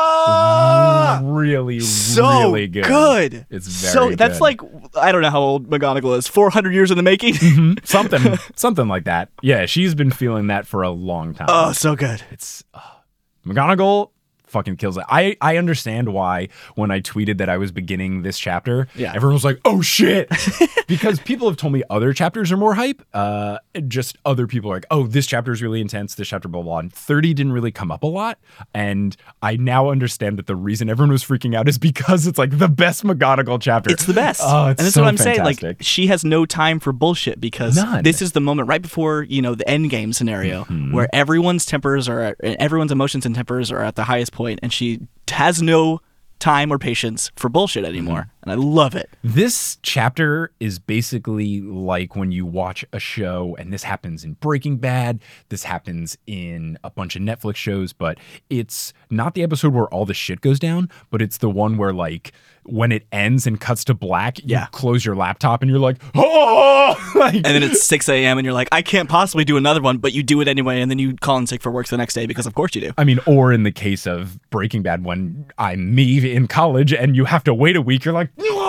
Speaker 2: Ah!
Speaker 5: Really,
Speaker 2: so
Speaker 5: really good.
Speaker 2: good.
Speaker 5: It's very
Speaker 2: so
Speaker 5: good.
Speaker 2: That's like, I don't know how old McGonagall is, four hundred years in the making?
Speaker 5: Mm-hmm. Something, something like that. Yeah, she's been feeling that for a long time.
Speaker 2: Oh, so good.
Speaker 5: It's uh, McGonagall fucking kills it. I, I understand why when I tweeted that I was beginning this chapter,
Speaker 2: yeah.
Speaker 5: everyone was like, oh shit. Because people have told me other chapters are more hype. Uh, just other people are like, oh, this chapter is really intense, this chapter, blah, blah, blah. And thirty didn't really come up a lot. And I now understand that the reason everyone was freaking out is because it's like the best McGonagall chapter.
Speaker 2: It's the best.
Speaker 5: Oh, it's
Speaker 2: and that's
Speaker 5: so
Speaker 2: what I'm
Speaker 5: fantastic.
Speaker 2: saying. Like, she has no time for bullshit because
Speaker 5: None.
Speaker 2: This is the moment right before, you know, the end game scenario
Speaker 5: mm-hmm.
Speaker 2: where everyone's tempers are, at, everyone's emotions and tempers are at the highest point, and she has no time or patience for bullshit anymore. Mm-hmm. And I love it.
Speaker 5: This chapter is basically like when you watch a show, and this happens in Breaking Bad, this happens in a bunch of Netflix shows, but it's not the episode where all the shit goes down, but it's the one where like when it ends and cuts to black, you
Speaker 2: yeah.
Speaker 5: close your laptop and you're like, oh! like,
Speaker 2: and then it's six a.m. and you're like, I can't possibly do another one, but you do it anyway, and then you call in sick for work the next day because of course you do.
Speaker 5: I mean, or in the case of Breaking Bad, when I'm me in college and you have to wait a week, you're like,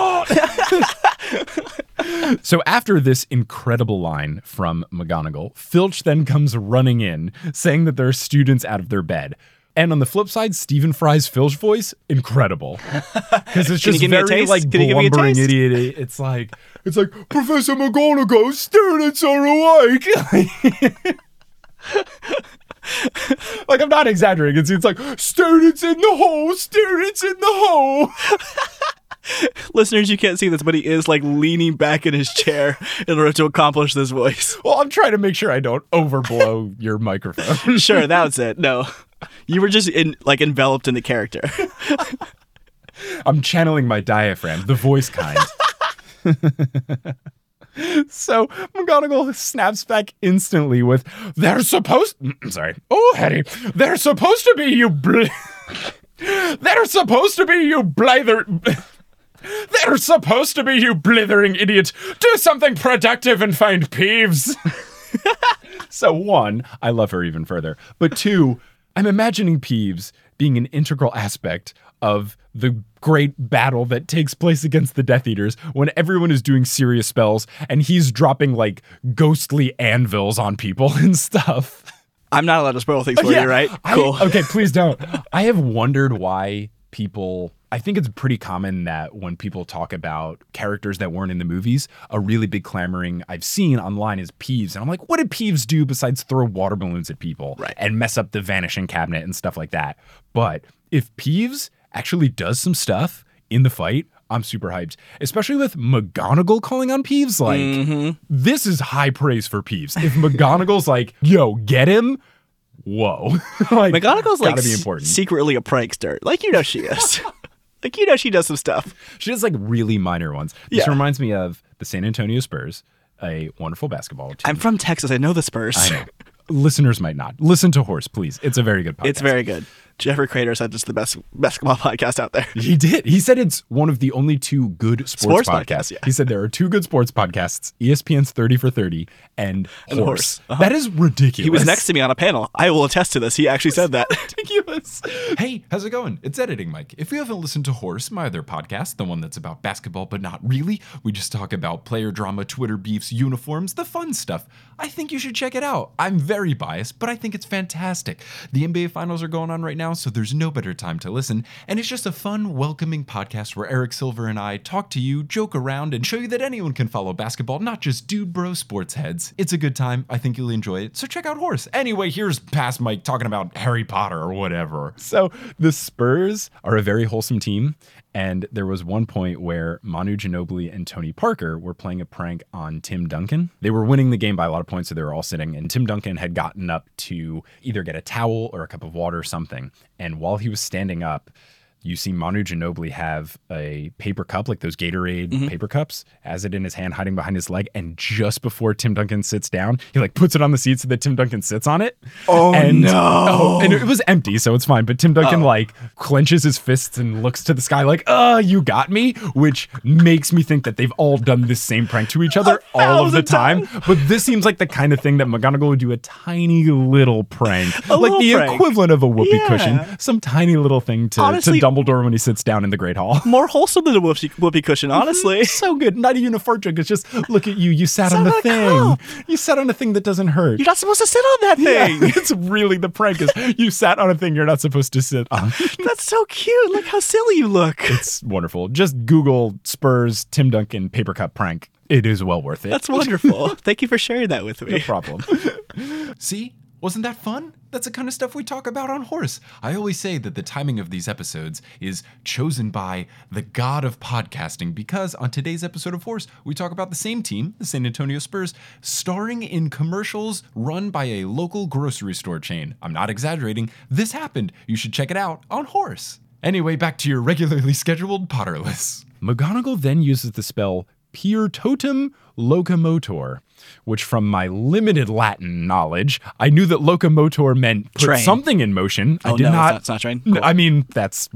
Speaker 5: So after this incredible line from McGonagall, Filch then comes running in, saying that there are students out of their bed. And on the flip side, Stephen Fry's Filch voice, incredible. Because it's just very like blubbering idiot. It's like, it's like, Professor McGonagall, students are awake. Like, I'm not exaggerating. It's, it's like, students in the hole, students in the hole.
Speaker 2: Listeners, you can't see this, but he is like leaning back in his chair in order to accomplish this voice.
Speaker 5: Well, I'm trying to make sure I don't overblow your microphone.
Speaker 2: Sure, that was it. No, you were just in like enveloped in the character.
Speaker 5: I'm channeling my diaphragm, the voice kind. So McGonagall snaps back instantly with, "They're supposed..." Sorry. Oh, Hetty. "They're supposed to be you... Bl- They're supposed to be you blather... They're supposed to be you blithering idiot. Do something productive and find Peeves." So one, I love her even further. But two, I'm imagining Peeves being an integral aspect of the great battle that takes place against the Death Eaters when everyone is doing serious spells and he's dropping like ghostly anvils on people and stuff.
Speaker 2: I'm not allowed to spoil things for
Speaker 5: yeah,
Speaker 2: you, right?
Speaker 5: I,
Speaker 2: Cool.
Speaker 5: Okay, please don't. I have wondered why people... I think it's pretty common that when people talk about characters that weren't in the movies, a really big clamoring I've seen online is Peeves. And I'm like, what did Peeves do besides throw water balloons at people
Speaker 2: right.
Speaker 5: and mess up the vanishing cabinet and stuff like that? But if Peeves actually does some stuff in the fight, I'm super hyped. Especially with McGonagall calling on Peeves. Like, mm-hmm. This is high praise for Peeves. If McGonagall's like, yo, get him, whoa. Like,
Speaker 2: McGonagall's like
Speaker 5: be important.
Speaker 2: S- secretly a prankster. Like, you know she is. Like, you know she does some stuff.
Speaker 5: She does like really minor ones. This
Speaker 2: yeah.
Speaker 5: reminds me of the San Antonio Spurs, a wonderful basketball team.
Speaker 2: I'm from Texas. I know the Spurs.
Speaker 5: I know. Listeners might not. Listen to Horse, please. It's a very good podcast.
Speaker 2: It's very good. Jeffrey Crater said it's the best basketball podcast out there.
Speaker 5: He did. He said it's one of the only two good sports,
Speaker 2: Sports
Speaker 5: podcasts.
Speaker 2: podcasts, yeah.
Speaker 5: He said there are two good sports podcasts, E S P N's thirty for thirty and,
Speaker 2: And
Speaker 5: Horse.
Speaker 2: Horse. Uh-huh.
Speaker 5: That is ridiculous.
Speaker 2: He was next to me on a panel. I will attest to this. He actually said that.
Speaker 5: Ridiculous.
Speaker 1: Hey, how's it going? It's Editing Mike. If you haven't listened to Horse, my other podcast, the one that's about basketball but not really, we just talk about player drama, Twitter beefs, uniforms, the fun stuff. I think you should check it out. I'm very biased, but I think it's fantastic. The N B A Finals are going on right now, so there's no better time to listen, and it's just a fun, welcoming podcast where Eric Silver and I talk to you, joke around, and show you that anyone can follow basketball, not just dude bro sports heads. It's a good time. I think you'll enjoy it, so check out Horse. Anyway, here's past Mike talking about Harry Potter or whatever.
Speaker 5: So the Spurs are a very wholesome team, and there was one point where Manu Ginobili and Tony Parker were playing a prank on Tim Duncan. They were winning the game by a lot of points, so they were all sitting, and Tim Duncan had gotten up to either get a towel or a cup of water or something. And while he was standing up, you see Manu Ginobili have a paper cup, like those Gatorade mm-hmm. paper cups, has it in his hand, hiding behind his leg. And just before Tim Duncan sits down, he like puts it on the seat so that Tim Duncan sits on it.
Speaker 2: Oh,
Speaker 5: and,
Speaker 2: no.
Speaker 5: Oh, and it was empty, so it's fine. But Tim Duncan
Speaker 2: oh.
Speaker 5: like clenches his fists and looks to the sky like, uh, you got me, which makes me think that they've all done this same prank to each other all of the time. time. But this seems like the kind of thing that McGonagall would do a tiny little prank,
Speaker 2: a
Speaker 5: like
Speaker 2: little
Speaker 5: the
Speaker 2: prank.
Speaker 5: equivalent of a whoopee
Speaker 2: Yeah.
Speaker 5: cushion, some tiny little thing to,
Speaker 2: Honestly,
Speaker 5: to Dumbledore when he sits down in the Great Hall.
Speaker 2: More wholesome than a whoopee, whoopee cushion, honestly.
Speaker 5: So good. Not even a fart joke. It's just, look at you. You sat
Speaker 2: Sat
Speaker 5: on the
Speaker 2: on a
Speaker 5: thing.
Speaker 2: cup.
Speaker 5: You sat on a thing that doesn't hurt.
Speaker 2: You're not supposed to sit on that thing.
Speaker 5: Yeah, it's really the prank is you sat on a thing you're not supposed to sit on.
Speaker 2: That's so cute. Look how silly you look.
Speaker 5: It's wonderful. Just Google Spurs Tim Duncan paper cup prank. It is well worth it.
Speaker 2: That's wonderful. Thank you for sharing that with me.
Speaker 5: No problem.
Speaker 1: See? Wasn't that fun? That's the kind of stuff we talk about on Horse. I always say that the timing of these episodes is chosen by the god of podcasting because on today's episode of Horse, we talk about the same team, the San Antonio Spurs, starring in commercials run by a local grocery store chain. I'm not exaggerating. This happened. You should check it out on Horse. Anyway, back to your regularly scheduled Potter list.
Speaker 5: McGonagall then uses the spell Pier Totem Locomotor, which from my limited Latin knowledge, I knew that locomotor meant put
Speaker 2: Train.
Speaker 5: something in motion.
Speaker 2: Oh,
Speaker 5: I did
Speaker 2: no,
Speaker 5: not.
Speaker 2: It's not, it's not train.
Speaker 5: N-
Speaker 2: Cool.
Speaker 5: I mean, that's where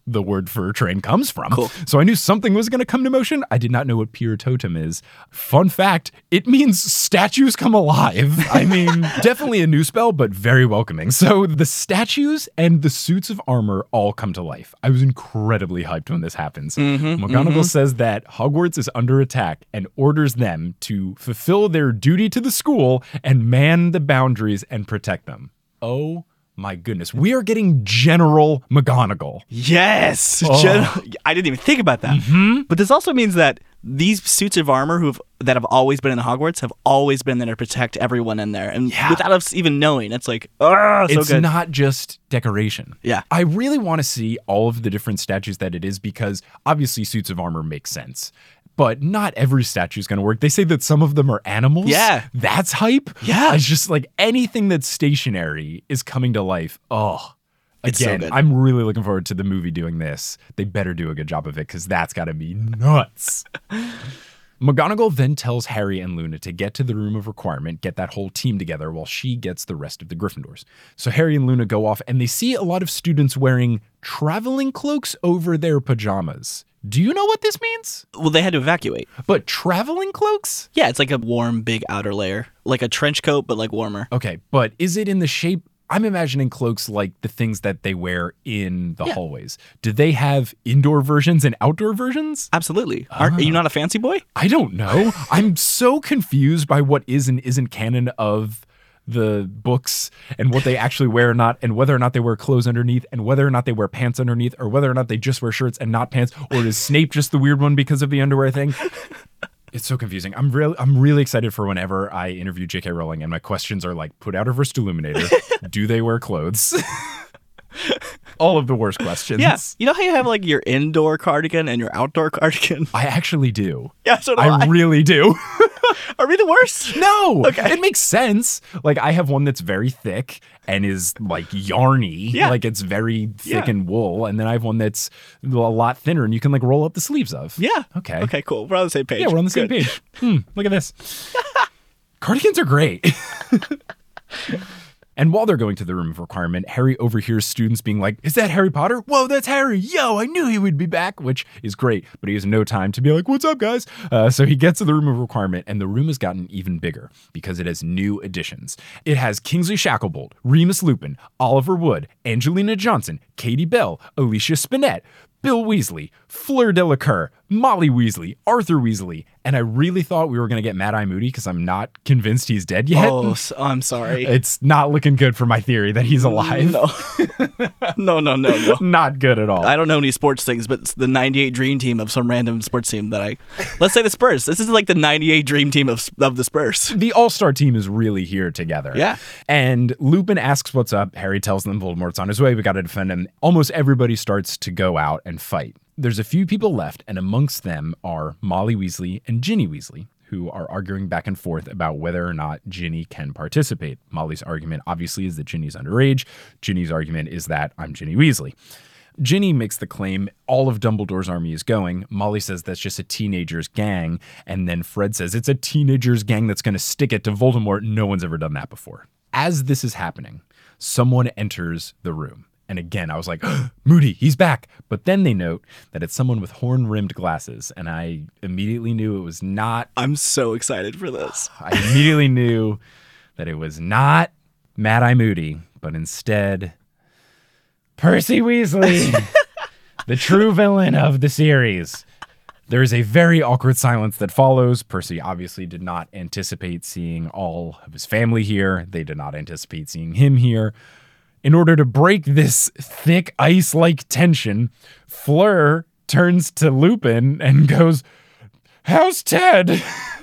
Speaker 5: the word for train comes from.
Speaker 2: Cool.
Speaker 5: So I knew something was going to come to motion. I did not know what Pier Totem is. Fun fact, it means statues come alive. I mean, definitely a new spell, but very welcoming. So the statues and the suits of armor all come to life. I was incredibly hyped when this happens.
Speaker 2: Mm-hmm,
Speaker 5: McGonagall
Speaker 2: mm-hmm.
Speaker 5: says that Hogwarts is under attack and orders them to fulfill their duty to the school and man the boundaries and protect them. Oh my goodness. We are getting General McGonagall.
Speaker 2: Yes.
Speaker 5: Oh.
Speaker 2: Gen- I didn't even think about that.
Speaker 5: Mm-hmm.
Speaker 2: But this also means that these suits of armor who've that have always been in Hogwarts have always been there to protect everyone in there. And
Speaker 5: Yeah.
Speaker 2: without us even knowing, it's like, oh, so
Speaker 5: It's
Speaker 2: good.
Speaker 5: not just decoration.
Speaker 2: Yeah.
Speaker 5: I really want to see all of the different statues that it is because obviously suits of armor make sense. But not every statue is going to work. They say that some of them are animals.
Speaker 2: Yeah.
Speaker 5: That's hype.
Speaker 2: Yeah.
Speaker 5: It's just like anything that's stationary is coming to life. Oh,
Speaker 2: It's so
Speaker 5: again,
Speaker 2: good.
Speaker 5: I'm really looking forward to the movie doing this. They better do a good job of it because that's got to be nuts. McGonagall then tells Harry and Luna to get to the room of requirement, get that whole team together while she gets the rest of the Gryffindors. So Harry and Luna go off and they see a lot of students wearing traveling cloaks over their pajamas. Do you know what this means?
Speaker 2: Well, they had to evacuate.
Speaker 5: But traveling cloaks?
Speaker 2: Yeah, it's like a warm, big outer layer. Like a trench coat, but like warmer.
Speaker 5: Okay, but is it in the shape? I'm imagining cloaks like the things that they wear in the
Speaker 2: Yeah.
Speaker 5: hallways. Do they have indoor versions and outdoor versions?
Speaker 2: Absolutely. Aren't, Are you not a fancy boy?
Speaker 5: I don't know. I'm so confused by what is and isn't canon of the books and what they actually wear or not, and whether or not they wear clothes underneath, and whether or not they wear pants underneath, or whether or not they just wear shirts and not pants, or is Snape just the weird one because of the underwear thing? It's so confusing. I'm really, I'm really excited for whenever I interview J K Rowling and my questions are like, put out a versed illuminator. Do they wear clothes? All of the worst questions.
Speaker 2: Yeah. You know how you have like your indoor cardigan and your outdoor cardigan?
Speaker 5: I actually do.
Speaker 2: Yeah, so do I.
Speaker 5: I really do.
Speaker 2: Are we the worst?
Speaker 5: No.
Speaker 2: Okay.
Speaker 5: It makes sense. Like I have one that's very thick and is like yarny.
Speaker 2: Yeah.
Speaker 5: Like it's very thick
Speaker 2: Yeah.
Speaker 5: and wool. And then I have one that's a lot thinner and you can like roll up the sleeves of.
Speaker 2: Yeah.
Speaker 5: Okay.
Speaker 2: Okay, cool. We're on the same page.
Speaker 5: Yeah, we're on the same
Speaker 2: Good.
Speaker 5: page. Hmm, look at this. Cardigans are great. And while they're going to the room of requirement, Harry overhears students being like, is that Harry Potter? Whoa, that's Harry. Yo, I knew he would be back, which is great. But he has no time to be like, what's up, guys? Uh, so he gets to the room of requirement, and the room has gotten even bigger because it has new additions. It has Kingsley Shacklebolt, Remus Lupin, Oliver Wood, Angelina Johnson, Katie Bell, Alicia Spinette, Bill Weasley, Fleur Delacour, Molly Weasley, Arthur Weasley, and I really thought we were going to get Mad-Eye Moody because I'm not convinced he's dead yet.
Speaker 2: Oh, so, I'm sorry.
Speaker 5: It's not looking good for my theory that he's alive.
Speaker 2: No. no, no, no, no.
Speaker 5: Not good at all.
Speaker 2: I don't know any sports things, but it's the ninety-eight Dream Team of some random sports team that I... Let's say the Spurs. This is like the ninety-eight Dream Team of, of the Spurs.
Speaker 5: The all-star team is really here together.
Speaker 2: Yeah.
Speaker 5: And Lupin asks what's up. Harry tells them Voldemort's on his way. We got to defend him. Almost everybody starts to go out and fight. There's a few people left, and amongst them are Molly Weasley and Ginny Weasley, who are arguing back and forth about whether or not Ginny can participate. Molly's argument, obviously, is that Ginny's underage. Ginny's argument is that I'm Ginny Weasley. Ginny makes the claim all of Dumbledore's army is going. Molly says that's just a teenager's gang. And then Fred says it's a teenager's gang that's going to stick it to Voldemort. No one's ever done that before. As this is happening, someone enters the room. And again, I was like, Moody, he's back. But then they note that it's someone with horn-rimmed glasses. And I immediately knew it was not,
Speaker 2: I'm so excited for this.
Speaker 5: I immediately knew that it was not Mad-Eye Moody, but instead Percy Weasley, the true villain of the series. There is a very awkward silence that follows. Percy obviously did not anticipate seeing all of his family here. They did not anticipate seeing him here. In order to break this thick ice-like tension, Fleur turns to Lupin and goes, "How's Ted?"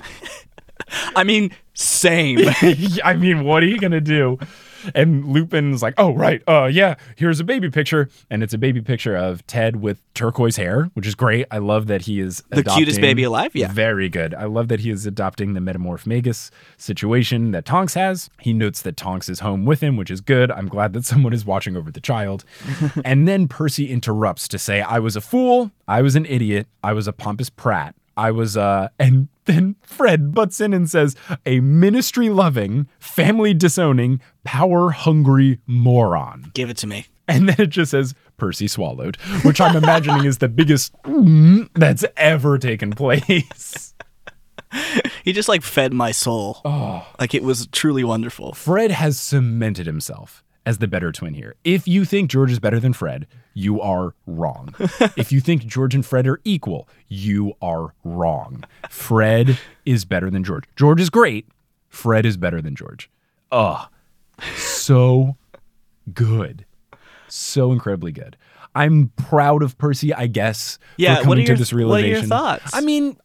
Speaker 2: I mean, same.
Speaker 5: I mean, what are you going to do? And Lupin's like, oh, right. Uh, yeah, here's a baby picture. And it's a baby picture of Ted with turquoise hair, which is great. I love that he is
Speaker 2: The
Speaker 5: adopting,
Speaker 2: cutest baby alive? Yeah.
Speaker 5: Very good. I love that he is adopting the Metamorph Magus situation that Tonks has. He notes that Tonks is home with him, which is good. I'm glad that someone is watching over the child. And then Percy interrupts to say, I was a fool. I was an idiot. I was a pompous prat. I was, uh, and then Fred butts in and says, a ministry-loving, family-disowning, power-hungry moron.
Speaker 2: Give it to me.
Speaker 5: And then it just says, Percy swallowed, which I'm imagining is the biggest mm that's ever taken place.
Speaker 2: He just like fed my soul.
Speaker 5: Oh.
Speaker 2: Like it was truly wonderful.
Speaker 5: Fred has cemented himself as the better twin here. If you think George is better than Fred, you are wrong. If you think George and Fred are equal, you are wrong. Fred is better than George. George is great. Fred is better than George. Ugh. So good. So incredibly good. I'm proud of Percy, I guess,
Speaker 2: Yeah,
Speaker 5: for coming
Speaker 2: what are
Speaker 5: to
Speaker 2: your-
Speaker 5: this
Speaker 2: what are your
Speaker 5: realization.
Speaker 2: thoughts?
Speaker 5: I mean,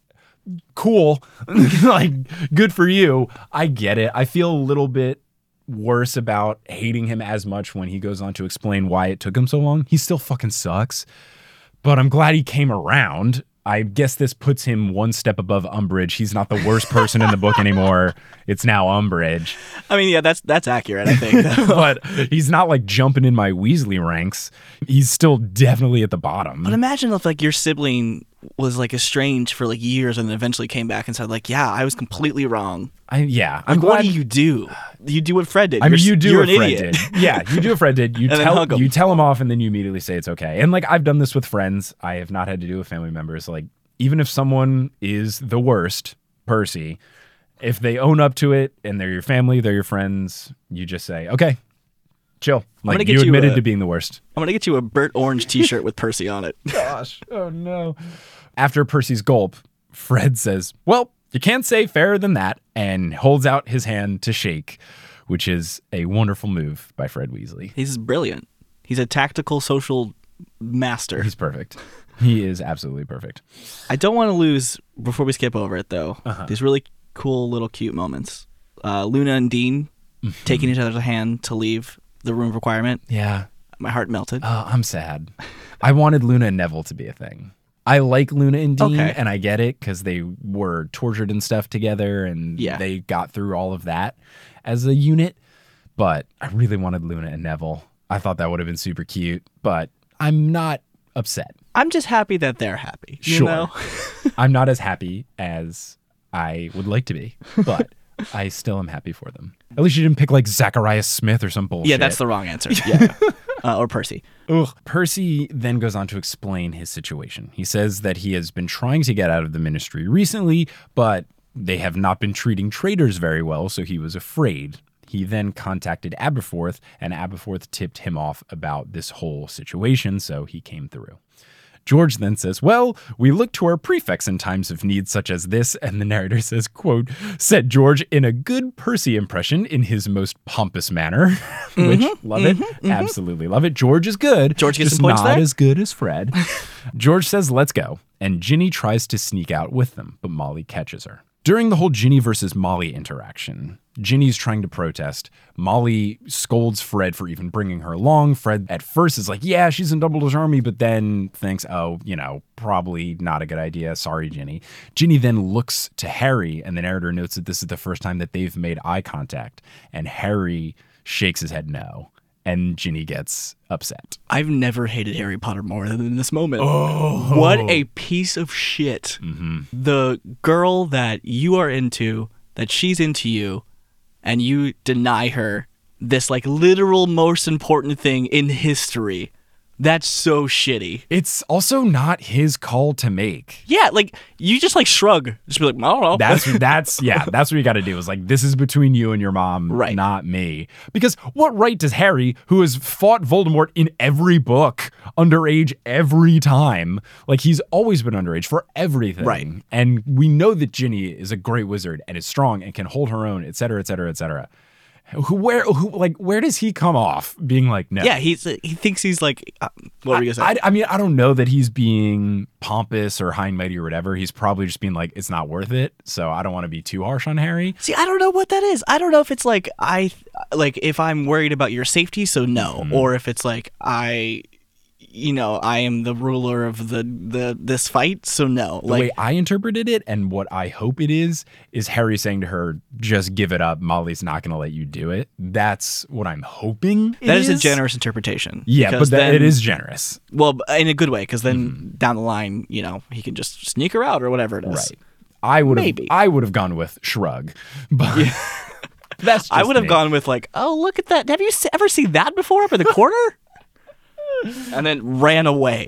Speaker 5: cool. Like, good for you. I get it. I feel a little bit worse about hating him as much when he goes on to explain why it took him so long. He still fucking sucks. But I'm glad he came around. I guess this puts him one step above Umbridge. He's not the worst person in the book anymore. It's now Umbridge.
Speaker 2: I mean, yeah, that's that's accurate, I think.
Speaker 5: But he's not like jumping in my Weasley ranks. He's still definitely at the bottom.
Speaker 2: But imagine if like your sibling was like estranged for like years and then eventually came back and said like, yeah, I was completely wrong.
Speaker 5: I, yeah, I'm
Speaker 2: Like,
Speaker 5: glad.
Speaker 2: what do you do? You do what Fred did.
Speaker 5: I mean,
Speaker 2: You're-
Speaker 5: you do
Speaker 2: you're
Speaker 5: what
Speaker 2: an
Speaker 5: Fred
Speaker 2: idiot.
Speaker 5: did. Yeah, you do what Fred did. You
Speaker 2: And then
Speaker 5: tell
Speaker 2: hug him.
Speaker 5: you tell him off, and then you immediately say it's okay. And like I've done this with friends. I have not had to do with family members. Like even if someone is the worst, Percy, if they own up to it and they're your family, they're your friends, you just say okay, chill.
Speaker 2: gonna
Speaker 5: Like
Speaker 2: get
Speaker 5: you
Speaker 2: you
Speaker 5: admitted
Speaker 2: a-
Speaker 5: to being the worst.
Speaker 2: I'm gonna get you a burnt orange T-shirt with Percy on it.
Speaker 5: Gosh, oh no. After Percy's gulp, Fred says, well, you can't say fairer than that, and holds out his hand to shake, which is a wonderful move by Fred Weasley.
Speaker 2: He's brilliant. He's a tactical social master.
Speaker 5: He's perfect. He is absolutely perfect.
Speaker 2: I don't want to lose, before we skip over it though,
Speaker 5: Uh-huh.
Speaker 2: these really cool little cute moments. Uh, Luna and Dean
Speaker 5: Mm-hmm.
Speaker 2: taking each other's hand to leave the room of requirement.
Speaker 5: Yeah.
Speaker 2: My heart melted.
Speaker 5: Oh, I'm sad. I wanted Luna and Neville to be a thing. I like Luna and Dean,
Speaker 2: Okay.
Speaker 5: and I get it because they were tortured and stuff together, and
Speaker 2: Yeah.
Speaker 5: they got through all of that as a unit. But I really wanted Luna and Neville. I thought that would have been super cute, but I'm not upset.
Speaker 2: I'm just happy that they're happy. You
Speaker 5: Sure.
Speaker 2: know?
Speaker 5: I'm not as happy as I would like to be, but I still am happy for them. At least you didn't pick like Zacharias Smith or some bullshit.
Speaker 2: Yeah, that's the wrong answer. Yeah. uh, or Percy.
Speaker 5: Ugh. Percy then goes on to explain his situation. He says that he has been trying to get out of the ministry recently, but they have not been treating traitors very well, so he was afraid. He then contacted Aberforth, and Aberforth tipped him off about this whole situation, so he came through. George then says, well, we look to our prefects in times of need such as this, and the narrator says, quote, said George in a good Percy impression in his most pompous manner, which, love it, absolutely love it. George is good.
Speaker 2: George gets
Speaker 5: just
Speaker 2: some points
Speaker 5: not
Speaker 2: there?
Speaker 5: as good as Fred. George says, let's go, and Ginny tries to sneak out with them, but Molly catches her. During the whole Ginny versus Molly interaction, Ginny's trying to protest. Molly scolds Fred for even bringing her along. Fred at first is like, yeah, she's in Dumbledore's army, but then thinks, oh, you know, probably not a good idea. Sorry, Ginny. Ginny then looks to Harry, and the narrator notes that this is the first time that they've made eye contact, and Harry shakes his head no, and Ginny gets upset.
Speaker 2: I've never hated Harry Potter more than in this moment. Oh. What a piece of shit.
Speaker 5: Mm-hmm.
Speaker 2: The girl that you are into, that she's into you, and you deny her this like literal most important thing in history. That's so shitty.
Speaker 5: It's also not his call to make.
Speaker 2: Yeah, like you just like shrug. Just be like, I don't know.
Speaker 5: That's that's yeah, that's what you got to do. Is like, this is between you and your mom,
Speaker 2: Right.
Speaker 5: not me. Because what right does Harry, who has fought Voldemort in every book, underage every time, like he's always been underage for everything,
Speaker 2: Right.
Speaker 5: And we know that Ginny is a great wizard and is strong and can hold her own, et cetera, et cetera, et cetera. Who, where, who, like, where does he come off being like, no?
Speaker 2: Yeah, he's he thinks he's like, uh, what were you gonna
Speaker 5: I,
Speaker 2: say?
Speaker 5: I, I mean, I don't know that he's being pompous or high and mighty or whatever. He's probably just being like, it's not worth it. So I don't want to be too harsh on Harry.
Speaker 2: See, I don't know what that is. I don't know if it's like I like if I'm worried about your safety, so no,
Speaker 5: Mm-hmm.
Speaker 2: or if it's like I, you know, I am the ruler of the the this fight, so no.
Speaker 5: The
Speaker 2: Like
Speaker 5: way I interpreted it and what I hope it is, is Harry saying to her, just give it up. Molly's not going to let you do it. That's what I'm hoping. it
Speaker 2: that is a generous interpretation.
Speaker 5: Yeah,
Speaker 2: because
Speaker 5: but that,
Speaker 2: then-
Speaker 5: it is generous.
Speaker 2: well in a good way because then
Speaker 5: Mm-hmm.
Speaker 2: down the line, you know, he can just sneak her out or whatever it is.
Speaker 5: Right. I would have
Speaker 2: Maybe.
Speaker 5: I would have gone with shrug. But that's just
Speaker 2: I would have
Speaker 5: me.
Speaker 2: gone with like, oh look at that. Have you se- ever seen that before up in the corner? and then ran away.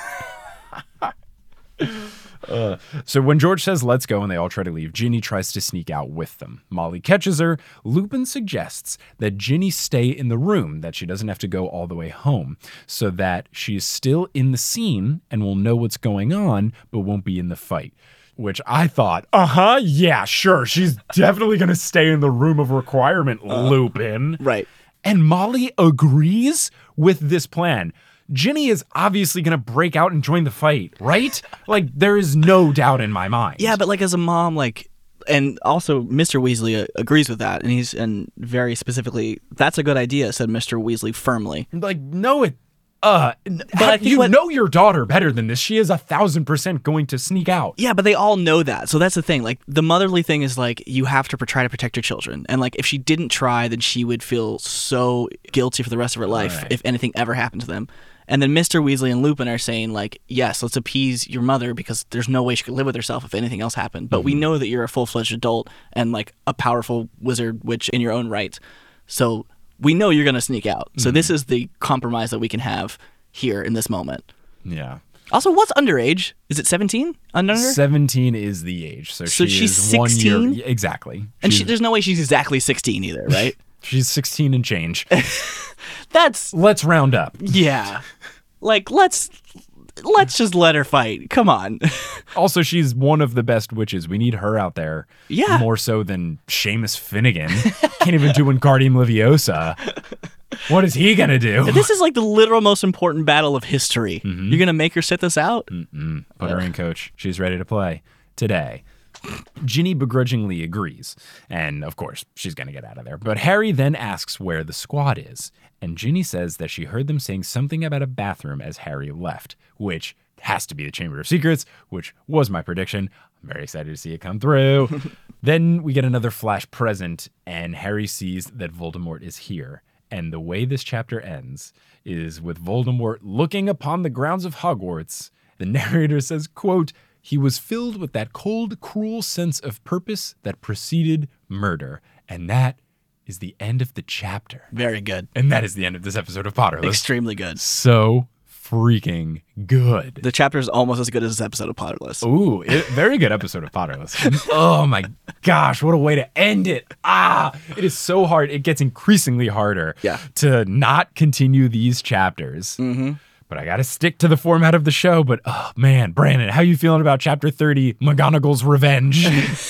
Speaker 5: Uh, so when George says let's go and they all try to leave, Ginny tries to sneak out with them. Molly catches her. Lupin suggests that Ginny stay in the room, that she doesn't have to go all the way home, so that she's still in the scene and will know what's going on, but won't be in the fight. Which I thought, uh-huh, yeah, sure, she's definitely going to stay in the room of requirement, uh, Lupin.
Speaker 2: Right.
Speaker 5: And Molly agrees with this plan. Ginny is obviously going to break out and join the fight, right? Like, there is no doubt in my mind.
Speaker 2: Yeah, but like as a mom, like, and also Mister Weasley uh, agrees with that, and he's, and very specifically, that's a good idea, said Mister Weasley firmly.
Speaker 5: Like, no, it, uh,
Speaker 2: but I think
Speaker 5: you
Speaker 2: what,
Speaker 5: know your daughter better than this. She is a thousand percent going to sneak out.
Speaker 2: Yeah, but they all know that. So that's the thing. Like, the motherly thing is like, you have to try to protect your children. And like, if she didn't try, then she would feel so guilty for the rest of her life
Speaker 5: right.
Speaker 2: if anything ever happened to them. And then Mister Weasley and Lupin are saying, like, yes, let's appease your mother because there's no way she could live with herself if anything else happened. But mm-hmm. we know that you're a full-fledged adult and, like, a powerful wizard witch in your own right. So we know you're going to sneak out. So mm-hmm. this is the compromise that we can have here in this moment.
Speaker 5: Yeah.
Speaker 2: Also, what's underage? Is it seventeen? Under?
Speaker 5: seventeen is the age. So,
Speaker 2: so
Speaker 5: she
Speaker 2: she's
Speaker 5: is
Speaker 2: sixteen?
Speaker 5: One year, exactly.
Speaker 2: And she, there's no way she's exactly sixteen either, right?
Speaker 5: She's sixteen and change.
Speaker 2: That's...
Speaker 5: Let's round up.
Speaker 2: Yeah. Like, let's let's just let her fight. Come on.
Speaker 5: Also, she's one of the best witches. We need her out there.
Speaker 2: Yeah.
Speaker 5: More so than Seamus Finnegan. Can't even do Wingardium Leviosa. What is he going to do?
Speaker 2: This is like the literal most important battle of history. Mm-hmm. You're going to make her sit this out?
Speaker 5: Mm-mm. Put her in, coach. She's ready to play today. Ginny begrudgingly agrees, and of course, she's going to get out of there. But Harry then asks where the squad is, and Ginny says that she heard them saying something about a bathroom as Harry left, which has to be the Chamber of Secrets, which was my prediction. I'm very excited to see it come through. Then we get another flash present, and Harry sees that Voldemort is here. And the way this chapter ends is with Voldemort looking upon the grounds of Hogwarts. The narrator says, quote, "He was filled with that cold, cruel sense of purpose that preceded murder." And that is the end of the chapter.
Speaker 2: Very good.
Speaker 5: And that is the end of this episode of Potterless.
Speaker 2: Extremely good.
Speaker 5: So freaking good.
Speaker 2: The chapter is almost as good as this episode of Potterless.
Speaker 5: Ooh, it, very good episode of Potterless. Oh my gosh, what a way to end it. Ah, it is so hard. It gets increasingly harder
Speaker 2: yeah.
Speaker 5: to not continue these chapters.
Speaker 2: Mm-hmm.
Speaker 5: But I got to stick to the format of the show. But, oh, man, Brandon, how you feeling about Chapter thirty, McGonagall's Revenge?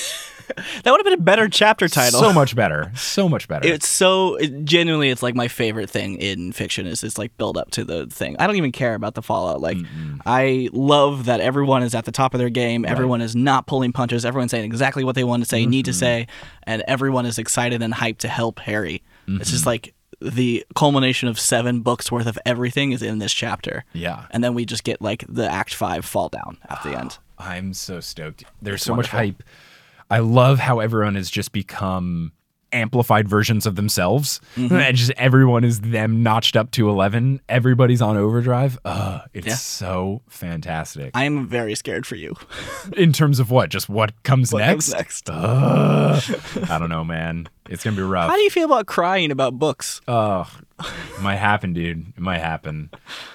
Speaker 2: That would have been a better chapter title.
Speaker 5: So much better. So much better.
Speaker 2: It's so, it, genuinely, it's like my favorite thing in fiction is this like build up to the thing. I don't even care about the fallout. Like, Mm-mm. I love that everyone is at the top of their game. Right. Everyone is not pulling punches. Everyone's saying exactly what they want to say, mm-hmm. need to say. And everyone is excited and hyped to help Harry. Mm-hmm. It's just like, the culmination of seven books worth of everything is in this chapter.
Speaker 5: Yeah.
Speaker 2: And then we just get like the act five fall down at the end.
Speaker 5: I'm so stoked. There's
Speaker 2: It's
Speaker 5: so
Speaker 2: wonderful.
Speaker 5: much hype. I love how everyone has just become amplified versions of themselves. Mm-hmm. And just everyone is them notched up to eleven. Everybody's on overdrive. Uh, it's
Speaker 2: Yeah.
Speaker 5: so fantastic.
Speaker 2: I am very scared for you.
Speaker 5: In terms of what? Just what comes
Speaker 2: What
Speaker 5: next?
Speaker 2: comes next?
Speaker 5: Uh, I don't know, man. It's going to be rough.
Speaker 2: How do you feel about crying about books?
Speaker 5: Oh, it might happen, dude. It might happen.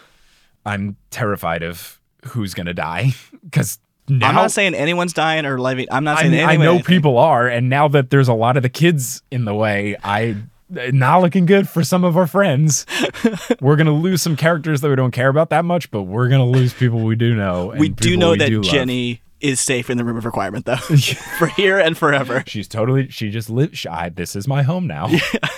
Speaker 5: I'm terrified of who's going to die because now
Speaker 2: I'm not saying anyone's dying or living. I'm not
Speaker 5: I,
Speaker 2: saying
Speaker 5: I
Speaker 2: anyone
Speaker 5: know
Speaker 2: anything.
Speaker 5: people are, and now that there's a lot of the kids in the way, I not looking good for some of our friends. We're gonna lose some characters that we don't care about that much, but we're gonna lose people we do know. And
Speaker 2: We do
Speaker 5: people
Speaker 2: know
Speaker 5: we
Speaker 2: that
Speaker 5: do love.
Speaker 2: Jenny is safe in the room of requirement, though, for here and forever.
Speaker 5: She's totally. She just lives. She, I, this is my home now.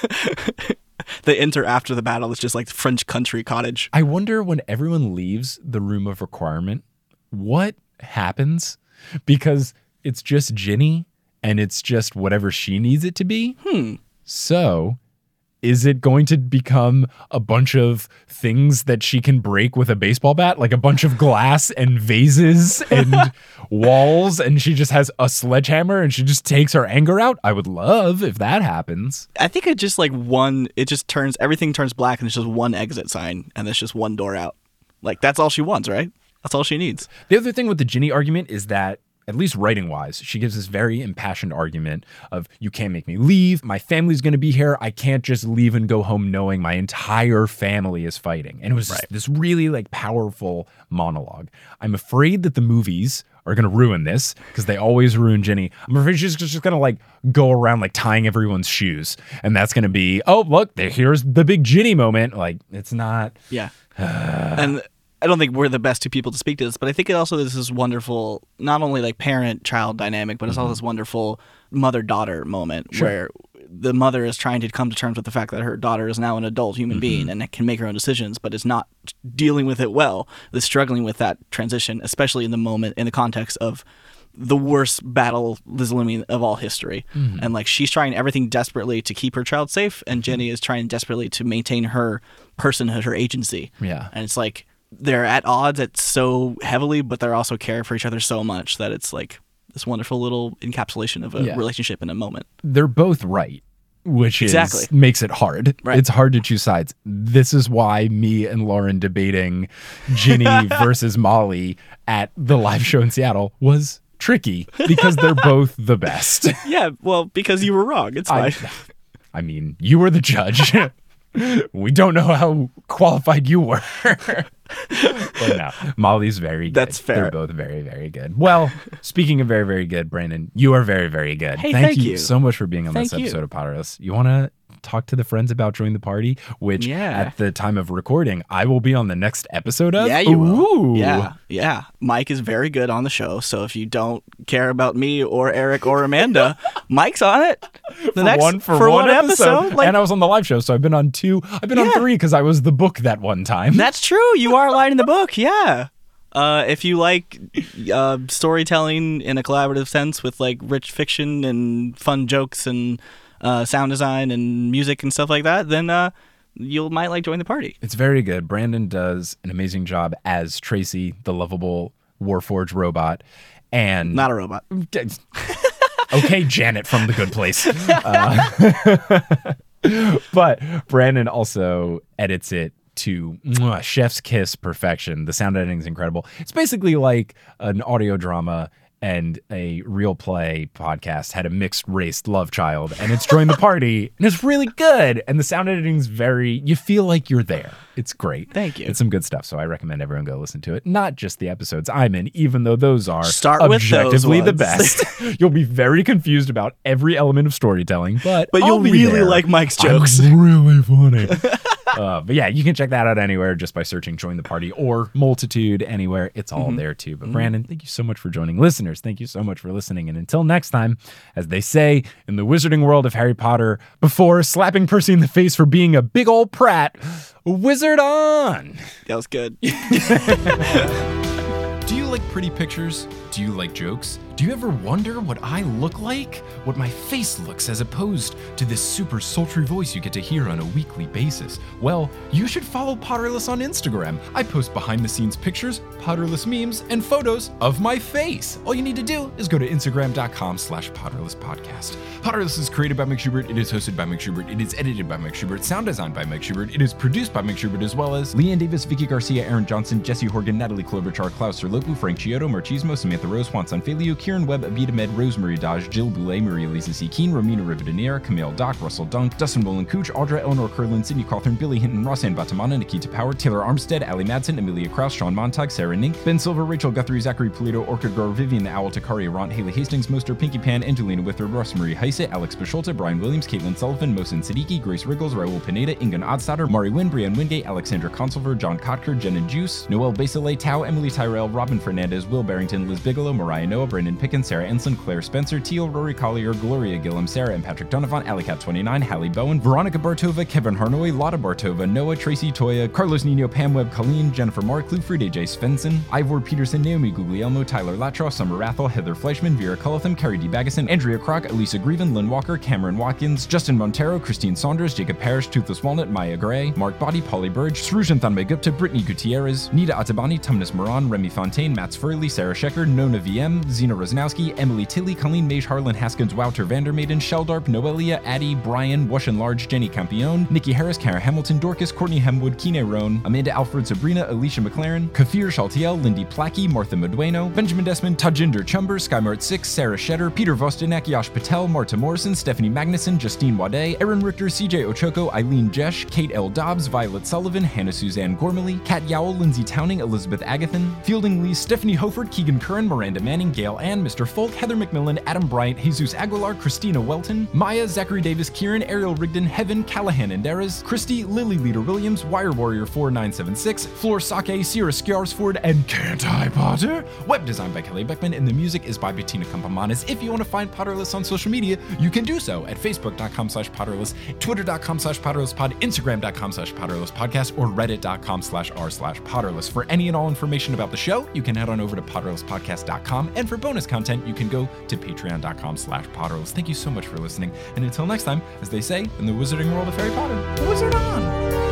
Speaker 2: They enter after the battle. It's just like French country cottage.
Speaker 5: I wonder when everyone leaves the room of requirement, what happens? Because it's just Ginny and it's just whatever she needs it to be.
Speaker 2: Hmm.
Speaker 5: So is it going to become a bunch of things that she can break with a baseball bat? Like a bunch of glass and vases and walls, and she just has a sledgehammer and she just takes her anger out? I would love if that happens.
Speaker 2: I think it just like one, it just turns, everything turns black and it's just one exit sign and there's just one door out. Like that's all she wants, right? That's all she needs.
Speaker 5: The other thing with the Ginny argument is that at least writing wise, she gives this very impassioned argument of, you can't make me leave. My family's going to be here. I can't just leave and go home knowing my entire family is fighting. And it was right. this really like powerful monologue. I'm afraid that the movies are going to ruin this because they always ruin Ginny. I'm afraid she's just going to like go around like tying everyone's shoes. And that's going to be, oh, look, here's the big Ginny moment. Like, it's not.
Speaker 2: Yeah. And I don't think we're the best two people to speak to this, but I think it also is this wonderful, not only like parent-child dynamic, but it's mm-hmm. also this wonderful mother-daughter moment sure. where the mother is trying to come to terms with the fact that her daughter is now an adult human mm-hmm. being and can make her own decisions, but is not dealing with it well, is struggling with that transition, especially in the moment, in the context of the worst battle is looming of all history. Mm-hmm. And like she's trying everything desperately to keep her child safe, and Jenny is trying desperately to maintain her personhood, her agency.
Speaker 5: Yeah.
Speaker 2: And it's like they're at odds at so heavily, but they're also caring for each other so much that it's like this wonderful little encapsulation of a yeah. relationship in a moment.
Speaker 5: They're both right, which
Speaker 2: exactly.
Speaker 5: is makes it hard.
Speaker 2: Right.
Speaker 5: It's hard to choose sides. This is why me and Lauren debating Ginny versus Molly at the live show in Seattle was tricky because they're both the best.
Speaker 2: Yeah, well, because you were wrong. It's fine.
Speaker 5: I, I mean, you were the judge. We don't know how qualified you were. But no, Molly's very good.
Speaker 2: That's fair.
Speaker 5: They're both very, very good. Well, speaking of very, very good, Brandon, you are very, very good.
Speaker 2: Hey,
Speaker 5: thank,
Speaker 2: thank
Speaker 5: you,
Speaker 2: you
Speaker 5: so much for being on
Speaker 2: thank
Speaker 5: this
Speaker 2: you.
Speaker 5: episode of Potterless. You want to talk to the friends about Join the Party, which
Speaker 2: yeah.
Speaker 5: at the time of recording, I will be on the next episode of?
Speaker 2: Yeah, you
Speaker 5: Ooh.
Speaker 2: will. Yeah, yeah. Mike is very good on the show, so if you don't care about me or Eric or Amanda, Mike's on it. The
Speaker 5: for
Speaker 2: next
Speaker 5: one, for,
Speaker 2: for
Speaker 5: one,
Speaker 2: one episode.
Speaker 5: episode.
Speaker 2: Like,
Speaker 5: and I was on the live show, so I've been on two. I've been
Speaker 2: yeah.
Speaker 5: on three because I was the book that one time.
Speaker 2: That's true. You are lighting the book, yeah. Uh, if you like uh, storytelling in a collaborative sense with like rich fiction and fun jokes and uh, sound design and music and stuff like that, then uh, you might like Join the Party.
Speaker 5: It's very good. Brandon does an amazing job as Tracy, the lovable Warforged robot, and
Speaker 2: not a robot.
Speaker 5: Okay, Janet from The Good Place. Uh, but Brandon also edits it to mwah, chef's kiss perfection. The sound editing is incredible. It's basically like an audio drama and a real play podcast had a mixed race love child, and it's Join the Party, and it's really good. And the sound editing is very, you feel like you're there. It's great.
Speaker 2: Thank you.
Speaker 5: It's some good stuff. So I recommend everyone go listen to it. Not just the episodes I'm in, even though those are
Speaker 2: Start
Speaker 5: objectively
Speaker 2: with
Speaker 5: the best. You'll be very confused about every element of storytelling, but
Speaker 2: but
Speaker 5: I'll
Speaker 2: you'll
Speaker 5: be
Speaker 2: really
Speaker 5: there.
Speaker 2: like Mike's jokes.
Speaker 5: I'm really funny. Uh, but yeah, you can check that out anywhere just by searching Join the Party or Multitude anywhere. It's all mm-hmm. there too. But Brandon, thank you so much for joining. Listeners, thank you so much for listening. And until next time, as they say in the wizarding world of Harry Potter, before slapping Percy in the face for being a big old prat, wizard on!
Speaker 2: That was good.
Speaker 1: Do you like pretty pictures? Do you like jokes? Do you ever wonder what I look like? What my face looks as opposed to this super sultry voice you get to hear on a weekly basis? Well, you should follow Potterless on Instagram. I post behind the scenes pictures, Potterless memes, and photos of my face. All you need to do is go to instagram.com slash Potterless podcast. Potterless is created by Mike Schubert. It is hosted by Mike Schubert. It is edited by Mike Schubert. Sound designed by Mike Schubert. It is produced by Mike Schubert, as well as Leanne Davis, Vicky Garcia, Aaron Johnson, Jesse Horgan, Natalie Klobuchar, Klaus Serlopu, Frank Chiodo, Marchismo, Samantha Rose, Juan Sanfelio, Kieran Webb, Abita Med, Rosemary Dodge, Jill Boulay, Maria Lisa C. Keen, Romina Rivadinier, Camille Dock, Russell Dunk, Dustin Boland Cooch, Audra Eleanor Curlin, Sydney Cawthorn, Billy Hinton, Rossanne Batamana, Nikita Power, Taylor Armstead, Ali Madsen, Amelia Kraus, Sean Montag, Sarah Nink, Ben Silver, Rachel Guthrie, Zachary Polito, Orchid Grower, Vivian the Owl, Takari Arant, Haley Hastings, Moster, Pinky Pan, Angelina Withard, Rosemary Heise, Alex Bisholta, Brian Williams, Caitlin Sullivan, Mohsen Siddiqui, Grace Riggles, Raul Pineda, Ingan Odstatter, Mari Wynn, Brianne Wingate, Alexandra Consulver, John Kotker, Jenna Juice, Noel Basile, Tao, Emily Tyrell, Robin Fernandez, Will Barrington, Liz Bigelow, Mariah Noah, Brandon Pickens, Sarah Ensign, Claire Spencer, Teal, Rory Collier, Gloria Gillum, Sarah and Patrick Donovan, Alicat twenty-nine, Hallie Bowen, Veronica Bartova, Kevin Harnoy, Lotta Bartova, Noah, Tracy Toya, Carlos Nino, Pam Webb, Colleen, Jennifer Mark, Lufrid, A J Svensson, Ivor Peterson, Naomi Guglielmo, Tyler Latrow, Summer Rathel, Heather Fleischman, Vera Cullitham, Carrie D. Baggeson, Andrea Kroc, Elisa Grieven, Lynn Walker, Cameron Watkins, Justin Montero, Christine Saunders, Jacob Parrish, Toothless Walnut, Maya Gray, Mark Body, Polly Burge, Srujan Thanmay Gupta, Brittany Gutierrez, Nita Atabani, Tumnus Moran, Remy Fontaine, Mats Furley, Sarah Shecker, Nona V M, Zena Rosnowski, Emily Tilly, Colleen Mage, Harlan Haskins, Wouter Vandermaiden, Sheldarp, Noelia, Addie, Brian, Wash and Large, Jenny Campione, Nikki Harris, Kara Hamilton, Dorcas, Courtney Hemwood, Kine Roan, Amanda Alfred, Sabrina, Alicia McLaren, Kafir Shaltiel, Lindy Plackey, Martha Medueno, Benjamin Desmond, Tajinder Chumber, Skymart six, Sarah Shetter, Peter Vostenak, Yash Patel, Marta Morrison, Stephanie Magnuson, Justine Wade, Erin Richter, C J Ochoko, Eileen Jesh, Kate L. Dobbs, Violet Sullivan, Hannah Suzanne Gormley, Kat Yowell, Lindsay Towning, Elizabeth Agathan, Fielding Lee, Stephanie Hoford, Keegan Curran, Miranda Manning, Gail Ann, Mister Folk, Heather McMillan, Adam Bryant, Jesus Aguilar, Christina Welton, Maya, Zachary Davis, Kieran, Ariel Rigdon, Heaven, Callahan Inderas, Christy, Lily Leader Williams, Wire Warrior four nine seven six, Floor Sake, Sierra Skjarsford, and Can't I Potter? Web design by Kelly Beckman, and the music is by Bettina Campamanes. If you want to find Potterless on social media, you can do so at facebook.com slash Potterless, twitter.com slash PotterlessPod, instagram.com slash PotterlessPodcast, or reddit.com slash r slash Potterless. For any and all information about the show, you can head on over to potterlesspodcast dot com, and for bonus content, you can go to patreon.com slash Potterless. Thank you so much for listening, and until next time, as they say in the wizarding world of Harry Potter, wizard on!